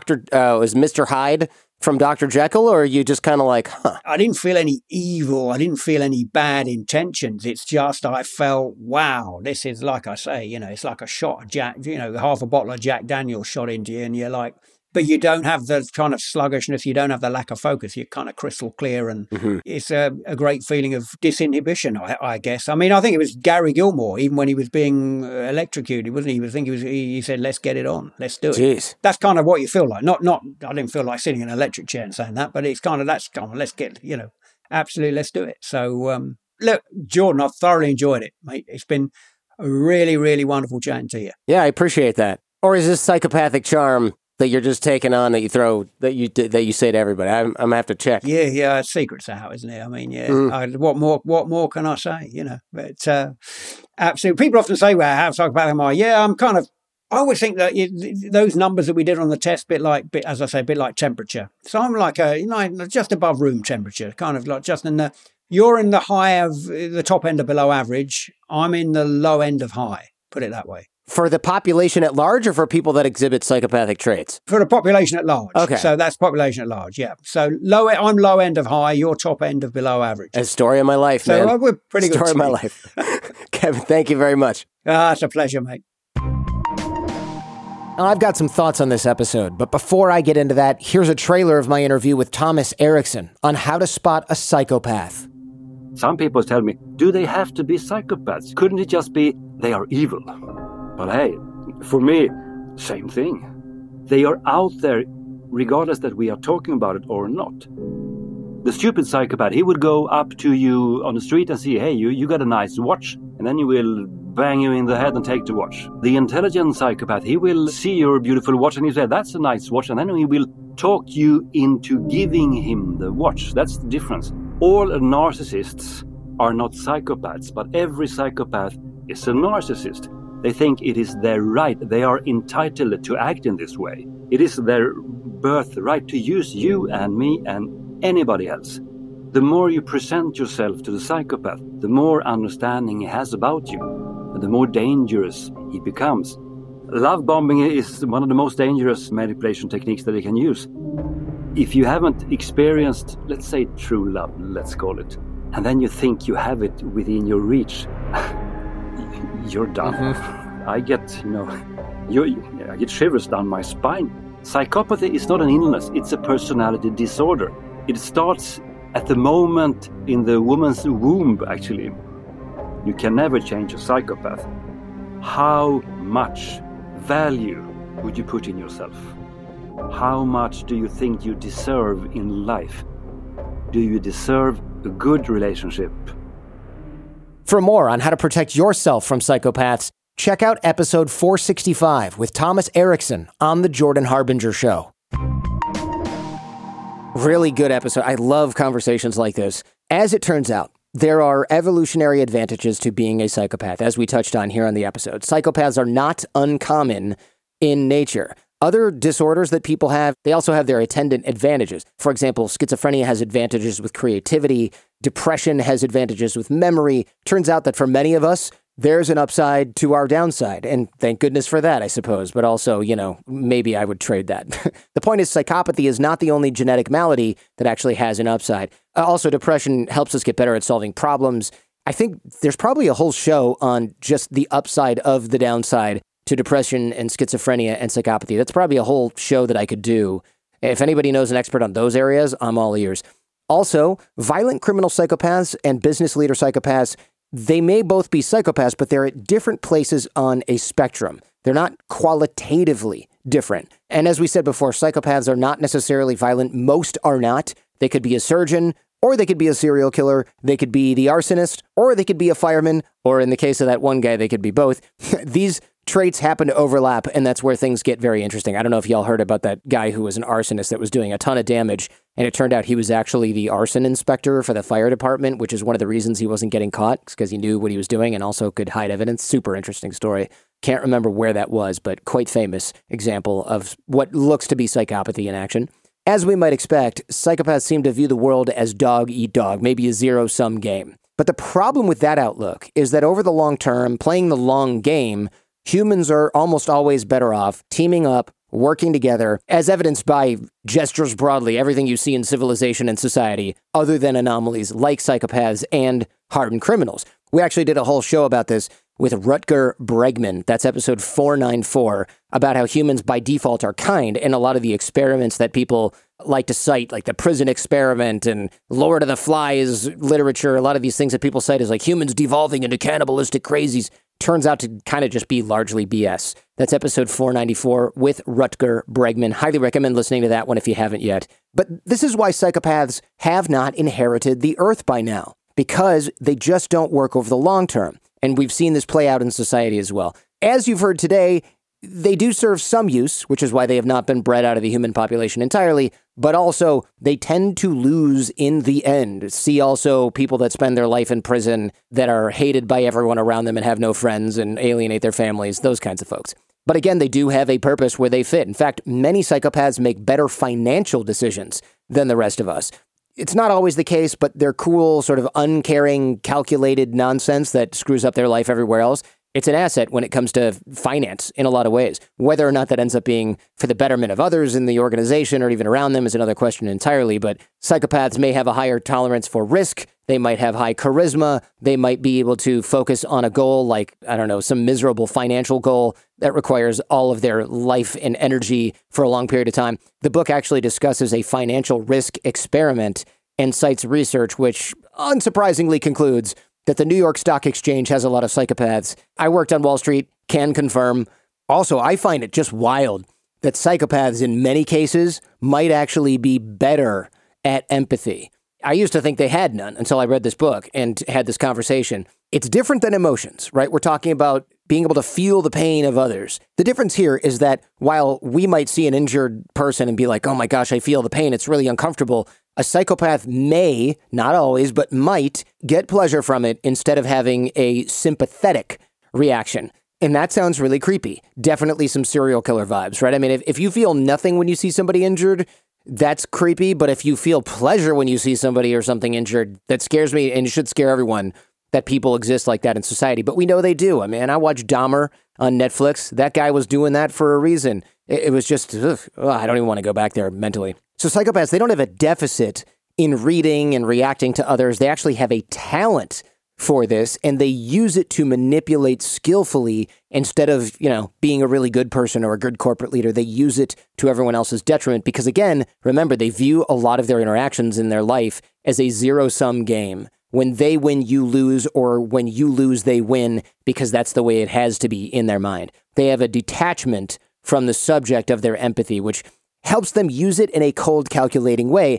Mr. Hyde from Dr. Jekyll, or are you just kind of like, I didn't feel any evil. I didn't feel any bad intentions. It's just I felt, wow, this is, like I say, it's like a shot of Jack, half a bottle of Jack Daniels shot into you, and you're like, but you don't have the kind of sluggishness, you don't have the lack of focus, you're kind of crystal clear, and it's a great feeling of disinhibition, I guess. I mean, I think it was Gary Gilmore, even when he was being electrocuted, wasn't he? He said, let's get it on, let's do it. Jeez. That's kind of what you feel like. Not. I didn't feel like sitting in an electric chair and saying that, but it's kind of, let's get, absolutely, let's do it. So, look, Jordan, I've thoroughly enjoyed it, mate. It's been a really, really wonderful chatting to you. Yeah, I appreciate that. Or is this psychopathic charm that you're just taking on, that you throw, that you say to everybody? I'm gonna have to check. Yeah, secret's out, isn't it? I mean, yeah. What more can I say? But absolutely. People often say, "Well, how psychopathic am I?" Yeah, I always think that those numbers that we did on the test, bit like temperature. So I'm like just above room temperature, kind of like just in the. You're in the high of the top end of below average. I'm in the low end of high. Put it that way. For the population at large, or for people that exhibit psychopathic traits? For the population at large. Okay. So that's population at large, yeah. So I'm low end of high, you're top end of below average. A story of my life, man. So we're pretty good. Story of my life. Kevin, thank you very much. It's a pleasure, mate. Now, I've got some thoughts on this episode, but before I get into that, here's a trailer of my interview with Thomas Erikson on how to spot a psychopath. Some people tell me, do they have to be psychopaths? Couldn't it just be they are evil? But hey, for me, same thing. They are out there regardless that we are talking about it or not. The stupid psychopath, he would go up to you on the street and say, hey, you got a nice watch, and then he will bang you in the head and take the watch. The intelligent psychopath, he will see your beautiful watch and he say, that's a nice watch, and then he will talk you into giving him the watch. That's the difference. All narcissists are not psychopaths, but every psychopath is a narcissist. They think it is their right. They are entitled to act in this way. It is their birthright to use you and me and anybody else. The more you present yourself to the psychopath, the more understanding he has about you, and the more dangerous he becomes. Love bombing is one of the most dangerous manipulation techniques that they can use. If you haven't experienced, let's say, true love, let's call it, and then you think you have it within your reach, you're done. Mm-hmm. I get shivers down my spine. Psychopathy is not an illness, it's a personality disorder. It starts at the moment in the woman's womb, actually. You can never change a psychopath. How much value would you put in yourself? How much do you think you deserve in life? Do you deserve a good relationship? For more on how to protect yourself from psychopaths, check out episode 465 with Thomas Erikson on The Jordan Harbinger Show. Really good episode. I love conversations like this. As it turns out, there are evolutionary advantages to being a psychopath, as we touched on here on the episode. Psychopaths are not uncommon in nature. Other disorders that people have, they also have their attendant advantages. For example, schizophrenia has advantages with creativity. Depression has advantages with memory. Turns out that for many of us, there's an upside to our downside. And thank goodness for that, I suppose. But also, maybe I would trade that. The point is, psychopathy is not the only genetic malady that actually has an upside. Also, depression helps us get better at solving problems. I think there's probably a whole show on just the upside of the downside to depression and schizophrenia and psychopathy. That's probably a whole show that I could do. If anybody knows an expert on those areas, I'm all ears. Also, violent criminal psychopaths and business leader psychopaths, they may both be psychopaths, but they're at different places on a spectrum. They're not qualitatively different. And as we said before, psychopaths are not necessarily violent. Most are not. They could be a surgeon, or they could be a serial killer. They could be the arsonist, or they could be a fireman, or in the case of that one guy, they could be both. These traits happen to overlap, and that's where things get very interesting. I don't know if y'all heard about that guy who was an arsonist that was doing a ton of damage, and it turned out he was actually the arson inspector for the fire department, which is one of the reasons he wasn't getting caught, because he knew what he was doing and also could hide evidence. Super interesting story. Can't remember where that was, but quite famous example of what looks to be psychopathy in action. As we might expect, psychopaths seem to view the world as dog eat dog, maybe a zero-sum game. But the problem with that outlook is that over the long term, playing the long game, humans are almost always better off teaming up, working together, as evidenced by gestures broadly, everything you see in civilization and society, other than anomalies like psychopaths and hardened criminals. We actually did a whole show about this with Rutger Bregman. That's episode 494, about how humans by default are kind, and a lot of the experiments that people like to cite, like the prison experiment and Lord of the Flies literature, a lot of these things that people cite as like humans devolving into cannibalistic crazies, turns out to kind of just be largely BS. That's episode 494 with Rutger Bregman. Highly recommend listening to that one if you haven't yet. But this is why psychopaths have not inherited the earth by now, because they just don't work over the long term. And we've seen this play out in society as well. As you've heard today, they do serve some use, which is why they have not been bred out of the human population entirely, but also they tend to lose in the end. See also people that spend their life in prison that are hated by everyone around them and have no friends and alienate their families, those kinds of folks. But again, they do have a purpose where they fit. In fact, many psychopaths make better financial decisions than the rest of us. It's not always the case, but they're cool, sort of uncaring, calculated nonsense that screws up their life everywhere else. It's an asset when it comes to finance in a lot of ways. Whether or not that ends up being for the betterment of others in the organization or even around them is another question entirely. But psychopaths may have a higher tolerance for risk. They might have high charisma. They might be able to focus on a goal like, I don't know, some miserable financial goal that requires all of their life and energy for a long period of time. The book actually discusses a financial risk experiment and cites research which unsurprisingly concludes that the New York Stock Exchange has a lot of psychopaths. I worked on Wall Street, can confirm. Also, I find it just wild that psychopaths in many cases might actually be better at empathy. I used to think they had none until I read this book and had this conversation. It's different than emotions, right? We're talking about being able to feel the pain of others. The difference here is that while we might see an injured person and be like, oh my gosh, I feel the pain, it's really uncomfortable, a psychopath may, not always, but might get pleasure from it instead of having a sympathetic reaction. And that sounds really creepy. Definitely some serial killer vibes, right? I mean, if you feel nothing when you see somebody injured, that's creepy. But if you feel pleasure when you see somebody or something injured, that scares me, and it should scare everyone that people exist like that in society. But we know they do. I mean, I watched Dahmer on Netflix. That guy was doing that for a reason. It was just, I don't even want to go back there mentally. So psychopaths, they don't have a deficit in reading and reacting to others. They actually have a talent for this, and they use it to manipulate skillfully instead of, being a really good person or a good corporate leader. They use it to everyone else's detriment because, again, remember, they view a lot of their interactions in their life as a zero-sum game. When they win, you lose, or when you lose, they win, because that's the way it has to be in their mind. They have a detachment from the subject of their empathy, which helps them use it in a cold, calculating way.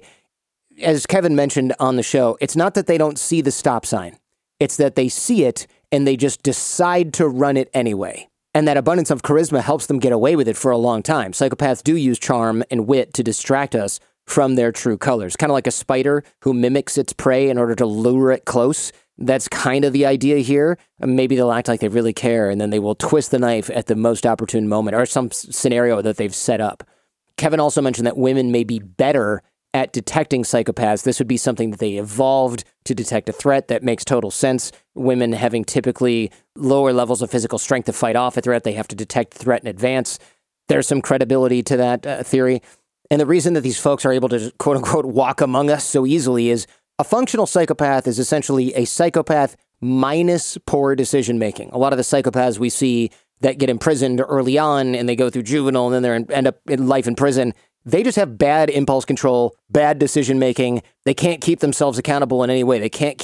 As Kevin mentioned on the show, it's not that they don't see the stop sign. It's that they see it and they just decide to run it anyway. And that abundance of charisma helps them get away with it for a long time. Psychopaths do use charm and wit to distract us from their true colors. Kind of like a spider who mimics its prey in order to lure it close. That's kind of the idea here. Maybe they'll act like they really care, and then they will twist the knife at the most opportune moment, or some scenario that they've set up. Kevin also mentioned that women may be better at detecting psychopaths. This would be something that they evolved to detect a threat. That makes total sense. Women having typically lower levels of physical strength to fight off a threat, they have to detect the threat in advance. There's some credibility to that theory. And the reason that these folks are able to, quote unquote, walk among us so easily is a functional psychopath is essentially a psychopath minus poor decision making. A lot of the psychopaths we see that get imprisoned early on and they go through juvenile and then they end up in life in prison, they just have bad impulse control, bad decision making. They can't keep themselves accountable in any way. They can't keep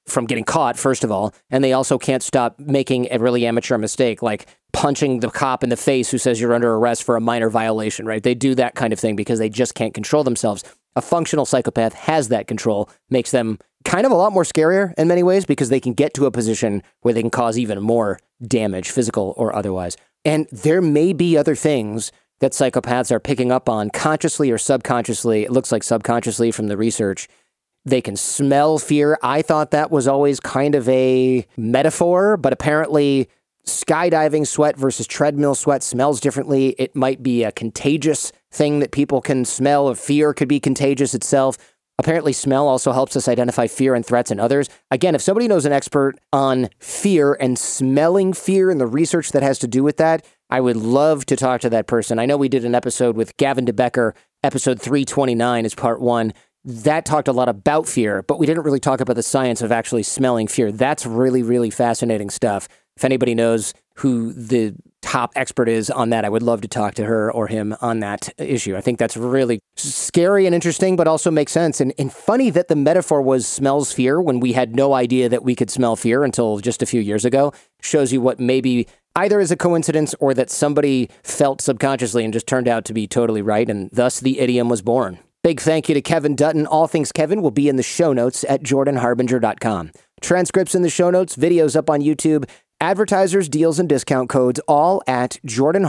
from getting caught, first of all, and they also can't stop making a really amateur mistake, like punching the cop in the face who says you're under arrest for a minor violation, right? They do that kind of thing because they just can't control themselves. A functional psychopath has that control, makes them kind of a lot more scarier in many ways because they can get to a position where they can cause even more damage, physical or otherwise. And there may be other things that psychopaths are picking up on consciously or subconsciously. It looks like subconsciously from the research. They can smell fear. I thought that was always kind of a metaphor, but apparently skydiving sweat versus treadmill sweat smells differently. It might be a contagious thing that people can smell, or fear could be contagious itself. Apparently, smell also helps us identify fear and threats in others. Again, if somebody knows an expert on fear and smelling fear and the research that has to do with that, I would love to talk to that person. I know we did an episode with Gavin DeBecker, episode 329 is part 1. That talked a lot about fear, but we didn't really talk about the science of actually smelling fear. That's really, really fascinating stuff. If anybody knows who the top expert is on that, I would love to talk to her or him on that issue. I think that's really scary and interesting, but also makes sense. And funny that the metaphor was smells fear when we had no idea that we could smell fear until just a few years ago. Shows you what maybe either is a coincidence or that somebody felt subconsciously and just turned out to be totally right, and thus the idiom was born. Big thank you to Kevin Dutton. All things Kevin will be in the show notes at jordanharbinger.com. Transcripts in the show notes, videos up on YouTube, advertisers, deals, and discount codes, all at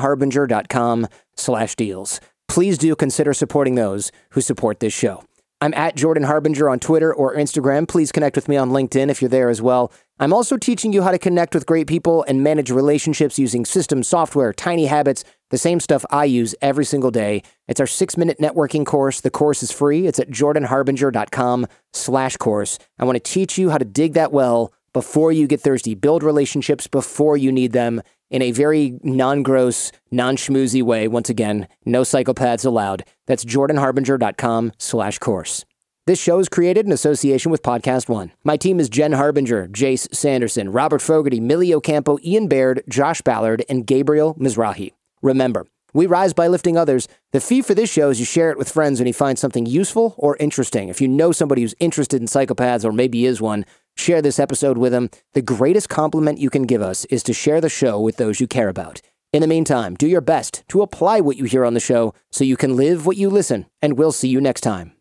jordanharbinger.com/deals. Please do consider supporting those who support this show. I'm at Jordan Harbinger on Twitter or Instagram. Please connect with me on LinkedIn if you're there as well. I'm also teaching you how to connect with great people and manage relationships using systems, software, tiny habits, the same stuff I use every single day. It's our 6-minute networking course. The course is free. It's at jordanharbinger.com/course. I want to teach you how to dig that well before you get thirsty. Build relationships before you need them in a very non-gross, non-schmoozy way. Once again, no psychopaths allowed. That's jordanharbinger.com/course. This show is created in association with Podcast One. My team is Jen Harbinger, Jace Sanderson, Robert Fogarty, Millie Ocampo, Ian Baird, Josh Ballard, and Gabriel Mizrahi. Remember, we rise by lifting others. The fee for this show is you share it with friends when you find something useful or interesting. If you know somebody who's interested in psychopaths or maybe is one, share this episode with them. The greatest compliment you can give us is to share the show with those you care about. In the meantime, do your best to apply what you hear on the show so you can live what you listen, and we'll see you next time.